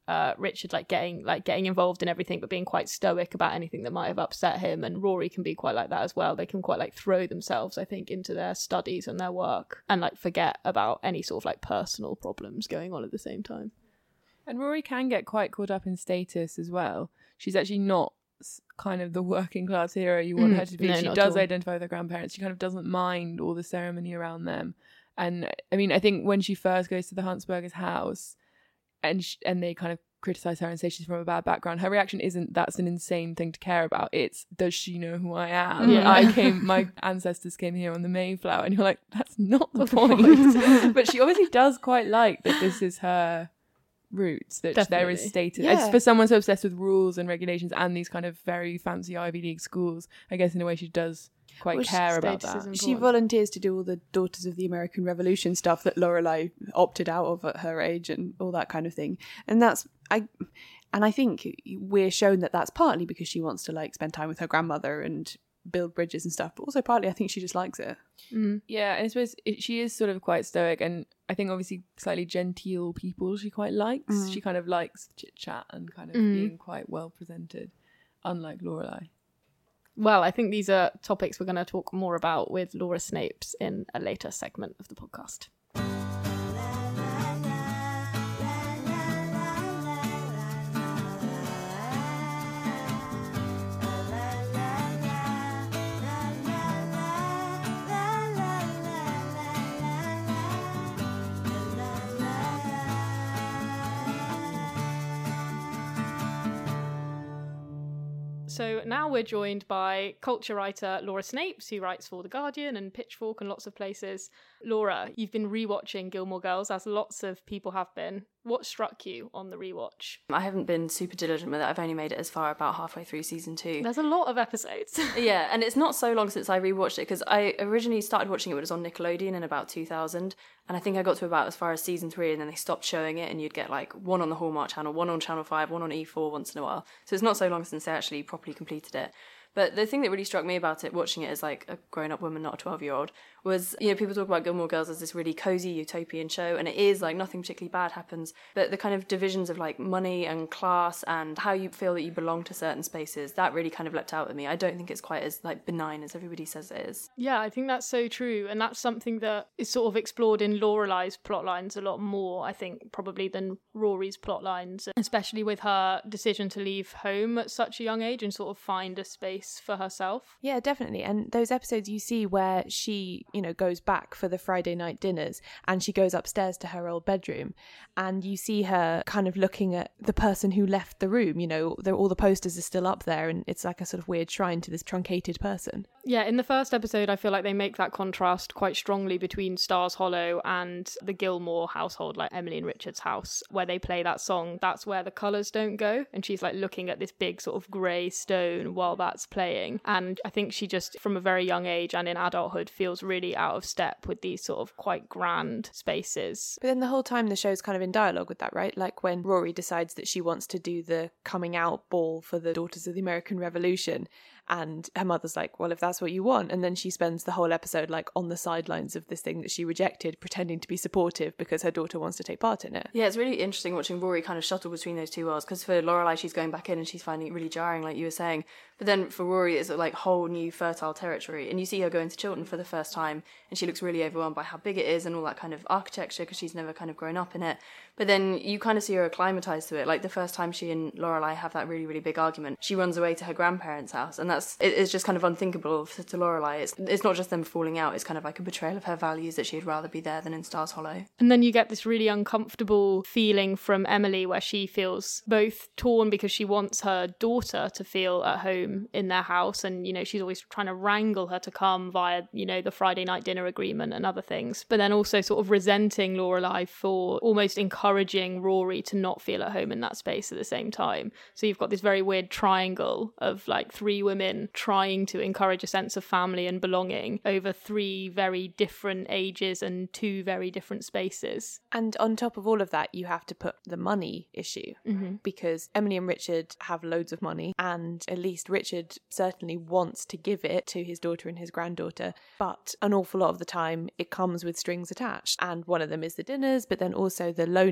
uh, Richard like getting like getting involved in everything but being quite stoic about anything that might have upset him. And Rory can be quite like that as well. They can quite like throw themselves, I think, into their studies and their work and like forget about any sort of like personal problems going on at the same time. And Rory can get quite caught up in status as well. She's actually not kind of the working class hero you want mm, her to be. No, she does identify with her grandparents. She kind of doesn't mind all the ceremony around them. And I mean, I think when she first goes to the Huntsberger's house and she, and they kind of criticize her and say she's from a bad background, her reaction isn't that's an insane thing to care about. It's, does she know who I am? Yeah. I came, my ancestors came here on the Mayflower. And you're like, that's not the point. But she obviously does quite like that this is her roots, that Definitely. There is status. Yeah. It's for someone so obsessed with rules and regulations and these kind of very fancy Ivy League schools, I guess in a way she does quite well, care about that. She volunteers to do all the Daughters of the American Revolution stuff that Lorelai opted out of at her age and all that kind of thing. And that's I and I think we're shown that that's partly because she wants to like spend time with her grandmother and build bridges and stuff, but also partly I think she just likes it. Mm. Yeah, and I suppose it, she is sort of quite stoic, and I think obviously slightly genteel people she quite likes. Mm. She kind of likes chit chat and kind of mm. being quite well presented, unlike Lorelai. Well, I think these are topics we're going to talk more about with Laura Snapes in a later segment of the podcast. So now we're joined by culture writer Laura Snapes, who writes for The Guardian and Pitchfork and lots of places. Laura, you've been rewatching Gilmore Girls, as lots of people have been. What struck you on the rewatch? I haven't been super diligent with it. I've only made it as far about halfway through season two. There's a lot of episodes. Yeah, and it's not so long since I rewatched it, because I originally started watching it when it was on Nickelodeon in about two thousand, and I think I got to about as far as season three, and then they stopped showing it, and you'd get like one on the Hallmark Channel, one on Channel five, one on E four once in a while. So it's not so long since they actually properly completed it. But the thing that really struck me about it, watching it as like a grown-up woman, not a twelve-year-old, was, you know, people talk about Gilmore Girls as this really cozy utopian show, and it is, like, nothing particularly bad happens, but the kind of divisions of like money and class and how you feel that you belong to certain spaces, that really kind of leapt out at me. I don't think it's quite as like benign as everybody says it is. Yeah, I think that's so true, and that's something that is sort of explored in Lorelai's plotlines a lot more, I think, probably than Rory's plotlines, especially with her decision to leave home at such a young age and sort of find a space for herself. Yeah, definitely. And those episodes you see where she, you know, goes back for the Friday night dinners and she goes upstairs to her old bedroom and you see her kind of looking at the person who left the room, you know, all the posters are still up there and it's like a sort of weird shrine to this truncated person. Yeah, in the first episode, I feel like they make that contrast quite strongly between Stars Hollow and the Gilmore household, like Emily and Richard's house, where they play that song, That's Where the Colours Don't Go. And she's like looking at this big sort of grey stone while that's playing. And I think she just, from a very young age and in adulthood, feels really out of step with these sort of quite grand spaces. But then the whole time the show's kind of in dialogue with that, right? Like when Rory decides that she wants to do the coming out ball for the Daughters of the American Revolution. And her mother's like, well, if that's what you want. And then she spends the whole episode like on the sidelines of this thing that she rejected, pretending to be supportive because her daughter wants to take part in it. Yeah, it's really interesting watching Rory kind of shuttle between those two worlds, because for Lorelai, she's going back in and she's finding it really jarring, like you were saying. But then for Rory, it's like whole new fertile territory. And you see her go into Chilton for the first time and she looks really overwhelmed by how big it is and all that kind of architecture because she's never kind of grown up in it. But then you kind of see her acclimatise to it. Like the first time she and Lorelai have that really, really big argument, she runs away to her grandparents' house. And that's, it, it's just kind of unthinkable to, to Lorelai. It's, it's not just them falling out, it's kind of like a betrayal of her values that she'd rather be there than in Stars Hollow. And then you get this really uncomfortable feeling from Emily where she feels both torn because she wants her daughter to feel at home in their house. And, you know, she's always trying to wrangle her to come via, you know, the Friday night dinner agreement and other things. But then also sort of resenting Lorelai for almost encouraging Rory to not feel at home in that space at the same time. So you've got this very weird triangle of like three women trying to encourage a sense of family and belonging over three very different ages and two very different spaces. And on top of all of that, you have to put the money issue, mm-hmm. because Emily and Richard have loads of money, and at least Richard certainly wants to give it to his daughter and his granddaughter, but an awful lot of the time it comes with strings attached. And one of them is the dinners, but then also the loan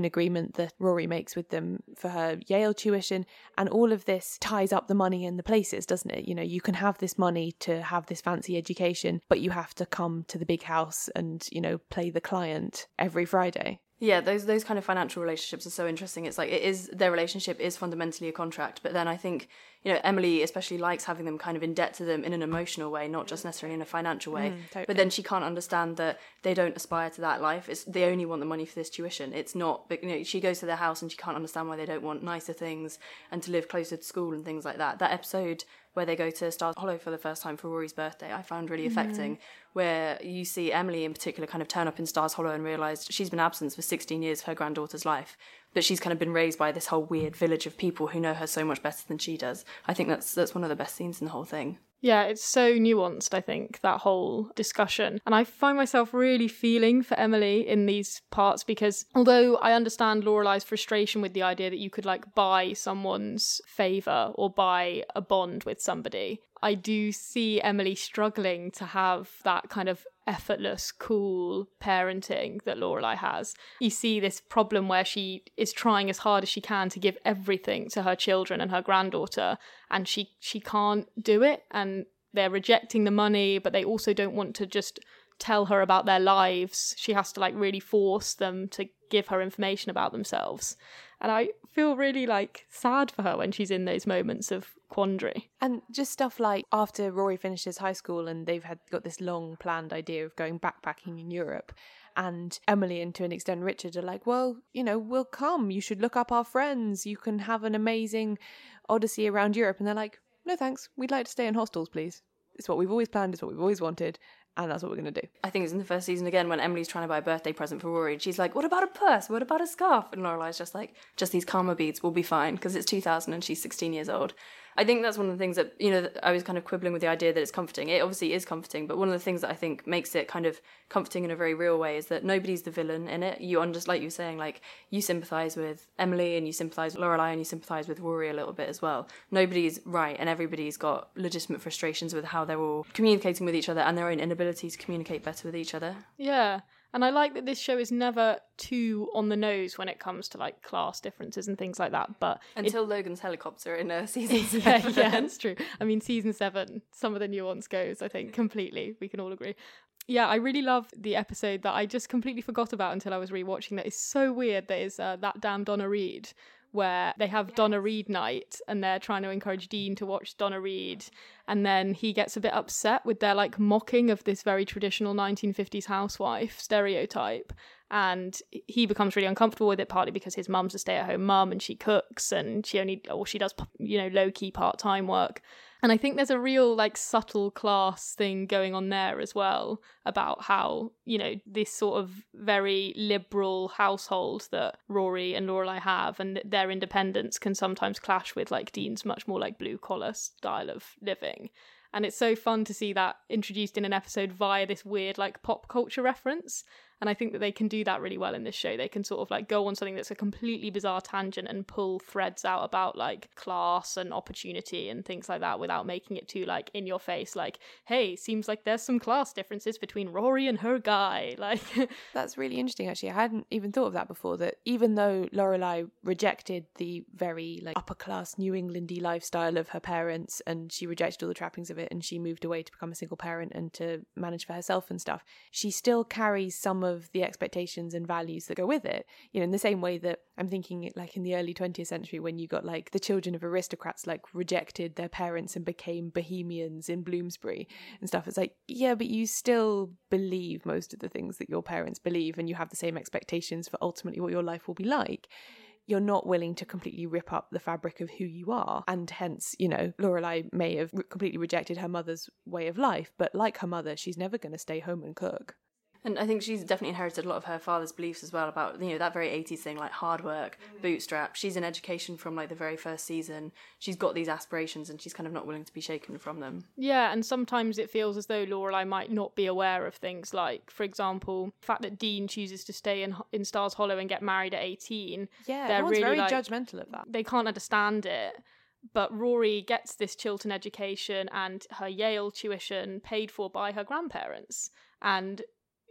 loan agreement that Rory makes with them for her Yale tuition. And all of this ties up the money in the places, doesn't it? You know, you can have this money to have this fancy education, but you have to come to the big house and, you know, play the client every Friday. Yeah, those those kind of financial relationships are so interesting. It's like it is their relationship is fundamentally a contract, but then I think, you know, Emily especially likes having them kind of in debt to them in an emotional way, not just necessarily in a financial way. Mm, totally. But then she can't understand that they don't aspire to that life. It's they only want the money for this tuition. It's not, you know, she goes to their house and she can't understand why they don't want nicer things and to live closer to school and things like that. That episode where they go to Stars Hollow for the first time for Rory's birthday, I found really affecting, mm. where you see Emily in particular kind of turn up in Stars Hollow and realise she's been absent for sixteen years of her granddaughter's life, but she's kind of been raised by this whole weird village of people who know her so much better than she does. I think that's that's one of the best scenes in the whole thing. Yeah, it's so nuanced, I think, that whole discussion. And I find myself really feeling for Emily in these parts because although I understand Lorelai's frustration with the idea that you could like buy someone's favour or buy a bond with somebody, I do see Emily struggling to have that kind of effortless, cool parenting that Lorelai has. You see this problem where she is trying as hard as she can to give everything to her children and her granddaughter, and she she can't do it, and they're rejecting the money, but they also don't want to just tell her about their lives. She has to like really force them to give her information about themselves. And I feel really like sad for her when she's in those moments of quandary. And just stuff like after Rory finishes high school and they've had got this long planned idea of going backpacking in Europe, and Emily and to an extent Richard are like, well, you know, we'll come. You should look up our friends. You can have an amazing odyssey around Europe. And they're like, no thanks. We'd like to stay in hostels, please. It's what we've always planned. It's what we've always wanted. And that's what we're going to do. I think it's in the first season again when Emily's trying to buy a birthday present for Rory and she's like, what about a purse? What about a scarf? And Lorelai's just like, just these karma beads will be fine because it's two thousand and she's sixteen years old. I think that's one of the things that, you know, that I was kind of quibbling with the idea that it's comforting. It obviously is comforting, but one of the things that I think makes it kind of comforting in a very real way is that nobody's the villain in it. You just like you were saying, like, you sympathise with Emily and you sympathise with Lorelai and you sympathise with Rory a little bit as well. Nobody's right and everybody's got legitimate frustrations with how they're all communicating with each other and their own inability to communicate better with each other. Yeah. And I like that this show is never too on the nose when it comes to like class differences and things like that. But until it... Logan's helicopter in uh, season seven. yeah, yeah, that's true. I mean, season seven, some of the nuance goes, I think, completely. We can all agree. Yeah, I really love the episode that I just completely forgot about until I was rewatching. That is so weird. That is uh, That Damn Donna Reed, where they have yes. Donna Reed night and they're trying to encourage Dean to watch Donna Reed, and then he gets a bit upset with their like mocking of this very traditional nineteen fifties housewife stereotype, and he becomes really uncomfortable with it, partly because his mum's a stay-at-home mum and she cooks and she only or she does, you know, low-key part-time work. And I think there's a real, like, subtle class thing going on there as well about how, you know, this sort of very liberal household that Rory and Lorelai have and their independence can sometimes clash with, like, Dean's much more, like, blue-collar style of living. And it's so fun to see that introduced in an episode via this weird, like, pop culture reference. And I think that they can do that really well in this show. They can sort of like go on something that's a completely bizarre tangent and pull threads out about like class and opportunity and things like that without making it too like in your face. Like, hey, seems like there's some class differences between Rory and her guy. Like, that's really interesting. Actually, I hadn't even thought of that before. That even though Lorelai rejected the very like upper class New Englandy lifestyle of her parents, and she rejected all the trappings of it, and she moved away to become a single parent and to manage for herself and stuff, she still carries some of of the expectations and values that go with it, you know, in the same way that I'm thinking like in the early twentieth century when you got like the children of aristocrats like rejected their parents and became bohemians in Bloomsbury and stuff. It's like, yeah, but you still believe most of the things that your parents believe and you have the same expectations for ultimately what your life will be like. You're not willing to completely rip up the fabric of who you are. And hence, you know, Lorelai may have completely rejected her mother's way of life, but like her mother, she's never going to stay home and cook. And I think she's definitely inherited a lot of her father's beliefs as well about, you know, that very eighties thing, like hard work, bootstrap. She's in education from like the very first season. She's got these aspirations and she's kind of not willing to be shaken from them. Yeah, and sometimes it feels as though Lorelai might not be aware of things like, for example, the fact that Dean chooses to stay in in Stars Hollow and get married at eighteen. Yeah, they're everyone's really very like, judgmental of that. They can't understand it. But Rory gets this Chiltern education and her Yale tuition paid for by her grandparents. And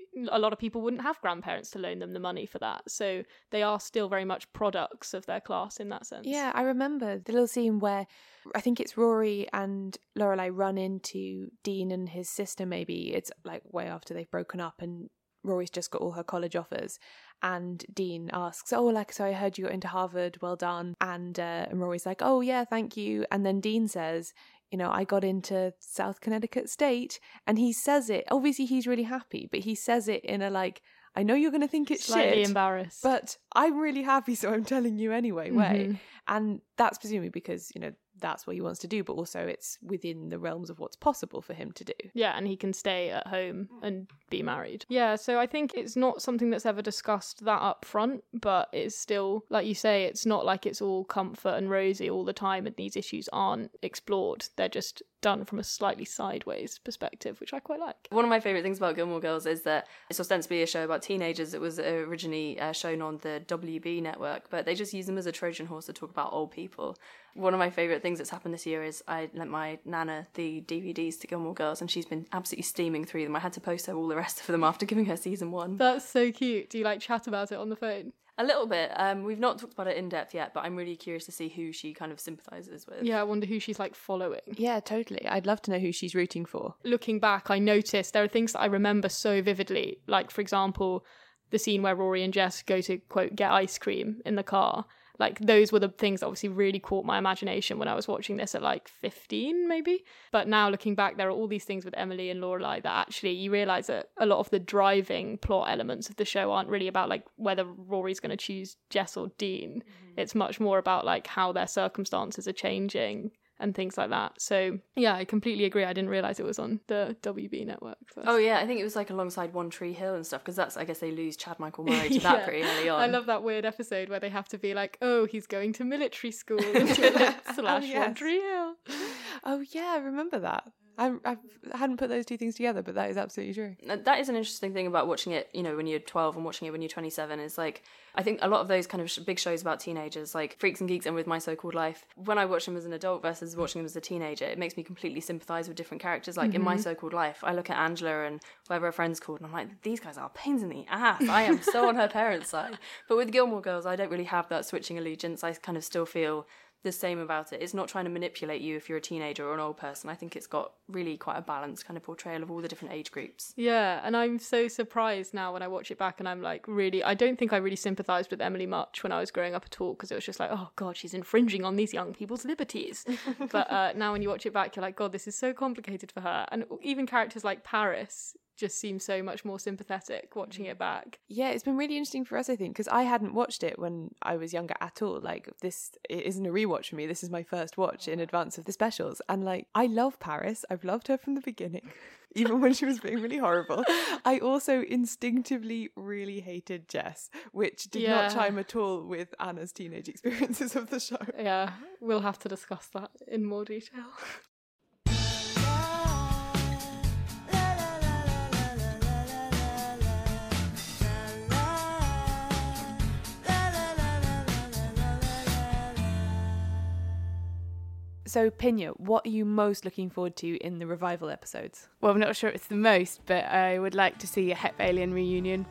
a lot of people wouldn't have grandparents to loan them the money for that. So they are still very much products of their class in that sense. Yeah, I remember the little scene where I think it's Rory and Lorelai run into Dean and his sister, maybe. It's like way after they've broken up and Rory's just got all her college offers. And Dean asks, oh, like, so I heard you got into Harvard, well done. And, uh, and Rory's like, oh, yeah, thank you. And then Dean says, you know, I got into South Connecticut State. And he says it, obviously he's really happy, but he says it in a like, I know you're going to think it's slightly shit, embarrassed, but I'm really happy, so I'm telling you anyway, way. Mm-hmm. And that's presumably because, you know, that's what he wants to do, but also it's within the realms of what's possible for him to do. Yeah, and he can stay at home and be married. Yeah, so I think it's not something that's ever discussed that up front, but it's still, like you say, it's not like it's all comfort and rosy all the time and these issues aren't explored. They're just done from a slightly sideways perspective, which I quite like. One of my favourite things about Gilmore Girls is that it's ostensibly a show about teenagers. It was originally uh, shown on the W B network, but they just use them as a Trojan horse to talk about old people. One of my favourite things that's happened this year is I lent my nana the D V Ds to Gilmore Girls and she's been absolutely steaming through them. I had to post her all the rest of them after giving her season one. That's so cute. Do you like chat about it on the phone? A little bit. Um, we've not talked about it in depth yet, but I'm really curious to see who she kind of sympathises with. Yeah, I wonder who she's like following. Yeah, totally. I'd love to know who she's rooting for. Looking back, I noticed there are things that I remember so vividly. Like, for example, the scene where Rory and Jess go to, quote, get ice cream in the car. Like, those were the things that obviously really caught my imagination when I was watching this at like fifteen, maybe. But now looking back, there are all these things with Emily and Lorelai that actually you realise that a lot of the driving plot elements of the show aren't really about like whether Rory's going to choose Jess or Dean. Mm-hmm. It's much more about like how their circumstances are changing and things like that. So yeah, I completely agree. I didn't realise it was on the W B network first. Oh yeah, I think it was like alongside One Tree Hill and stuff, because that's, I guess they lose Chad Michael Murray to that yeah. pretty early on. I love that weird episode where they have to be like, oh, he's going to military school slash oh, yes. One Tree Hill. Oh yeah, I remember that. I, I hadn't put those two things together, but that is absolutely true. That is an interesting thing about watching it, you know, when you're twelve and watching it when you're twenty-seven, is like, I think a lot of those kind of sh- big shows about teenagers, like Freaks and Geeks and With My So-Called Life, when I watch them as an adult versus watching them as a teenager, it makes me completely sympathise with different characters. Like, mm-hmm. in My So-Called Life, I look at Angela and whatever her friend's called, and I'm like, these guys are pains in the ass. I am so on her parents' side. But with Gilmore Girls, I don't really have that switching allegiance. I kind of still feel the same about it. It's not trying to manipulate you if you're a teenager or an old person. I think it's got really quite a balanced kind of portrayal of all the different age groups. Yeah, and I'm so surprised now when I watch it back, and I'm like, really, I don't think I really sympathised with Emily much when I was growing up at all, because it was just like, oh god, she's infringing on these young people's liberties. But uh, now when you watch it back, you're like, god, this is so complicated for her. And even characters like Paris just seems so much more sympathetic watching it back. Yeah, it's been really interesting for us, I think, because I hadn't watched it when I was younger at all. Like, this it isn't a rewatch for me. This is my first watch in advance of the specials. And like, I love Paris. I've loved her from the beginning, even when she was being really horrible. I also instinctively really hated Jess, which did yeah. not chime at all with Anna's teenage experiences of the show. Yeah, we'll have to discuss that in more detail. So, Pinya, what are you most looking forward to in the revival episodes? Well, I'm not sure it's the most, but I would like to see a Hep Alien reunion.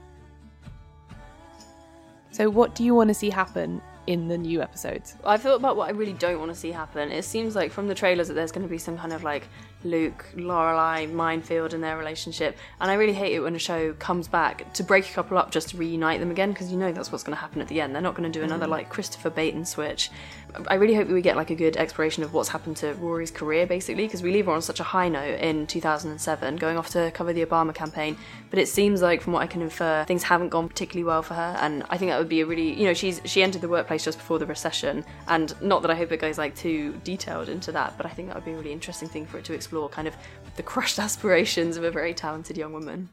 So, what do you want to see happen in the new episodes? I thought about what I really don't want to see happen. It seems like from the trailers that there's going to be some kind of like Luke, Lorelai, minefield in their relationship, and I really hate it when a show comes back to break a couple up just to reunite them again, because you know that's what's going to happen at the end. They're not going to do another like Christopher Bateman switch. I really hope that we get like a good exploration of what's happened to Rory's career, basically, because we leave her on such a high note in two thousand seven, going off to cover the Obama campaign, but it seems like, from what I can infer, things haven't gone particularly well for her, and I think that would be a really, you know, she's she entered the workplace just before the recession, and not that I hope it goes like too detailed into that, but I think that would be a really interesting thing for it to explore, kind of the crushed aspirations of a very talented young woman.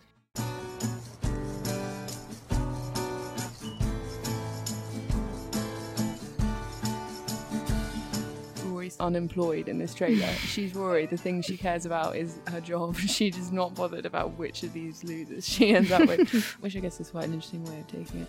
Rory's unemployed in this trailer. She's Rory. The thing she cares about is her job. She is not bothered about which of these losers she ends up with, which I guess is quite an interesting way of taking it.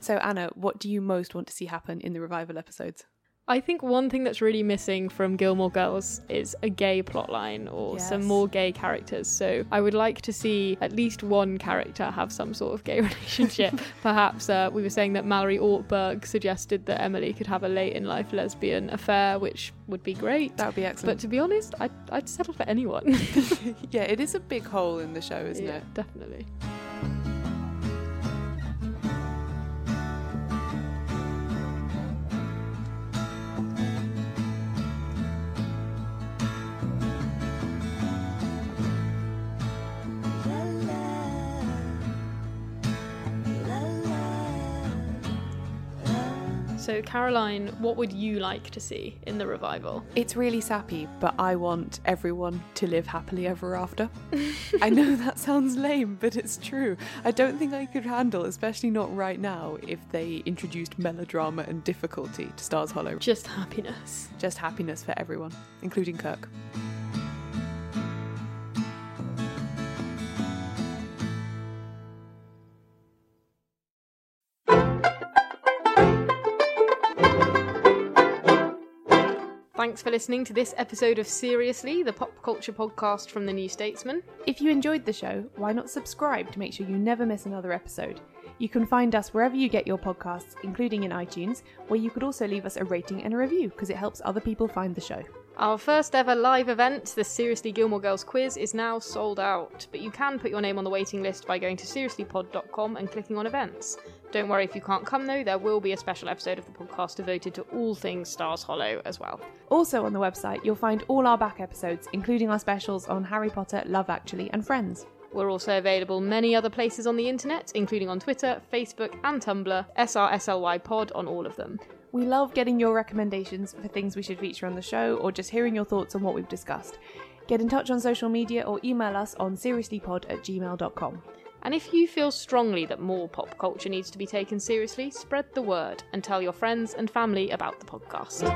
So Anna, what do you most want to see happen in the revival episodes? I think one thing that's really missing from Gilmore Girls is a gay plotline or Yes. some more gay characters. So I would like to see at least one character have some sort of gay relationship. Perhaps uh, we were saying that Mallory Ortberg suggested that Emily could have a late-in-life lesbian affair, which would be great. That would be excellent. But to be honest, I'd, I'd settle for anyone. Yeah, it is a big hole in the show, isn't yeah, it? Definitely. So Caroline, what would you like to see in the revival? It's really sappy, but I want everyone to live happily ever after. I know that sounds lame, but it's true. I don't think I could handle, especially not right now, if they introduced melodrama and difficulty to Stars Hollow. Just happiness. Just happiness for everyone, including Kirk. Thanks for listening to this episode of Seriously, the pop culture podcast from The New Statesman. If you enjoyed the show, why not subscribe to make sure you never miss another episode? You can find us wherever you get your podcasts, including in iTunes, where you could also leave us a rating and a review because it helps other people find the show. Our first ever live event, the Seriously Gilmore Girls quiz, is now sold out, but you can put your name on the waiting list by going to seriously pod dot com and clicking on events. Don't worry if you can't come though, there will be a special episode of the podcast devoted to all things Stars Hollow as well. Also on the website, you'll find all our back episodes, including our specials on Harry Potter, Love Actually, and Friends. We're also available many other places on the internet, including on Twitter, Facebook, and Tumblr, S R S L Y Pod on all of them. We love getting your recommendations for things we should feature on the show, or just hearing your thoughts on what we've discussed. Get in touch on social media or email us on seriously pod at gmail dot com. And if you feel strongly that more pop culture needs to be taken seriously, spread the word and tell your friends and family about the podcast.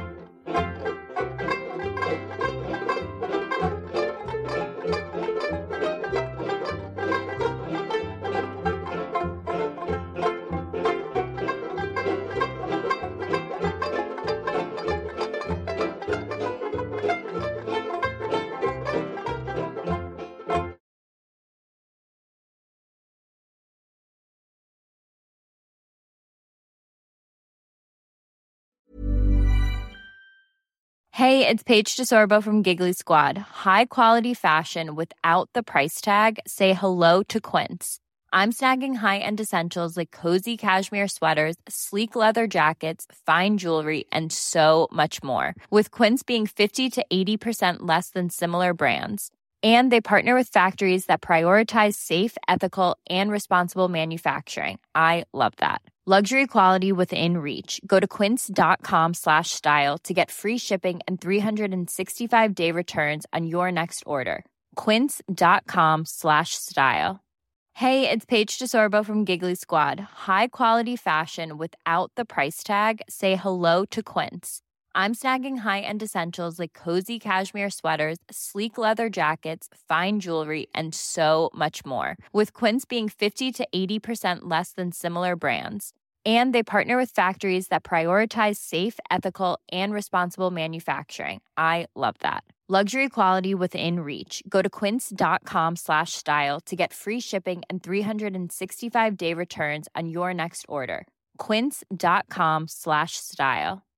Hey, it's Paige DeSorbo from Giggly Squad. High quality fashion without the price tag. Say hello to Quince. I'm snagging high-end essentials like cozy cashmere sweaters, sleek leather jackets, fine jewelry, and so much more. With Quince being fifty to eighty percent less than similar brands. And they partner with factories that prioritize safe, ethical, and responsible manufacturing. I love that. Luxury quality within reach. Go to quince.com slash style to get free shipping and three sixty-five day returns on your next order. Quince.com slash style. Hey, it's Paige DeSorbo from Giggly Squad. High quality fashion without the price tag. Say hello to Quince. I'm snagging high-end essentials like cozy cashmere sweaters, sleek leather jackets, fine jewelry, and so much more. With Quince being fifty to eighty percent less than similar brands. And they partner with factories that prioritize safe, ethical, and responsible manufacturing. I love that. Luxury quality within reach. Go to quince.com slash style to get free shipping and three sixty-five day returns on your next order. Quince.com slash style.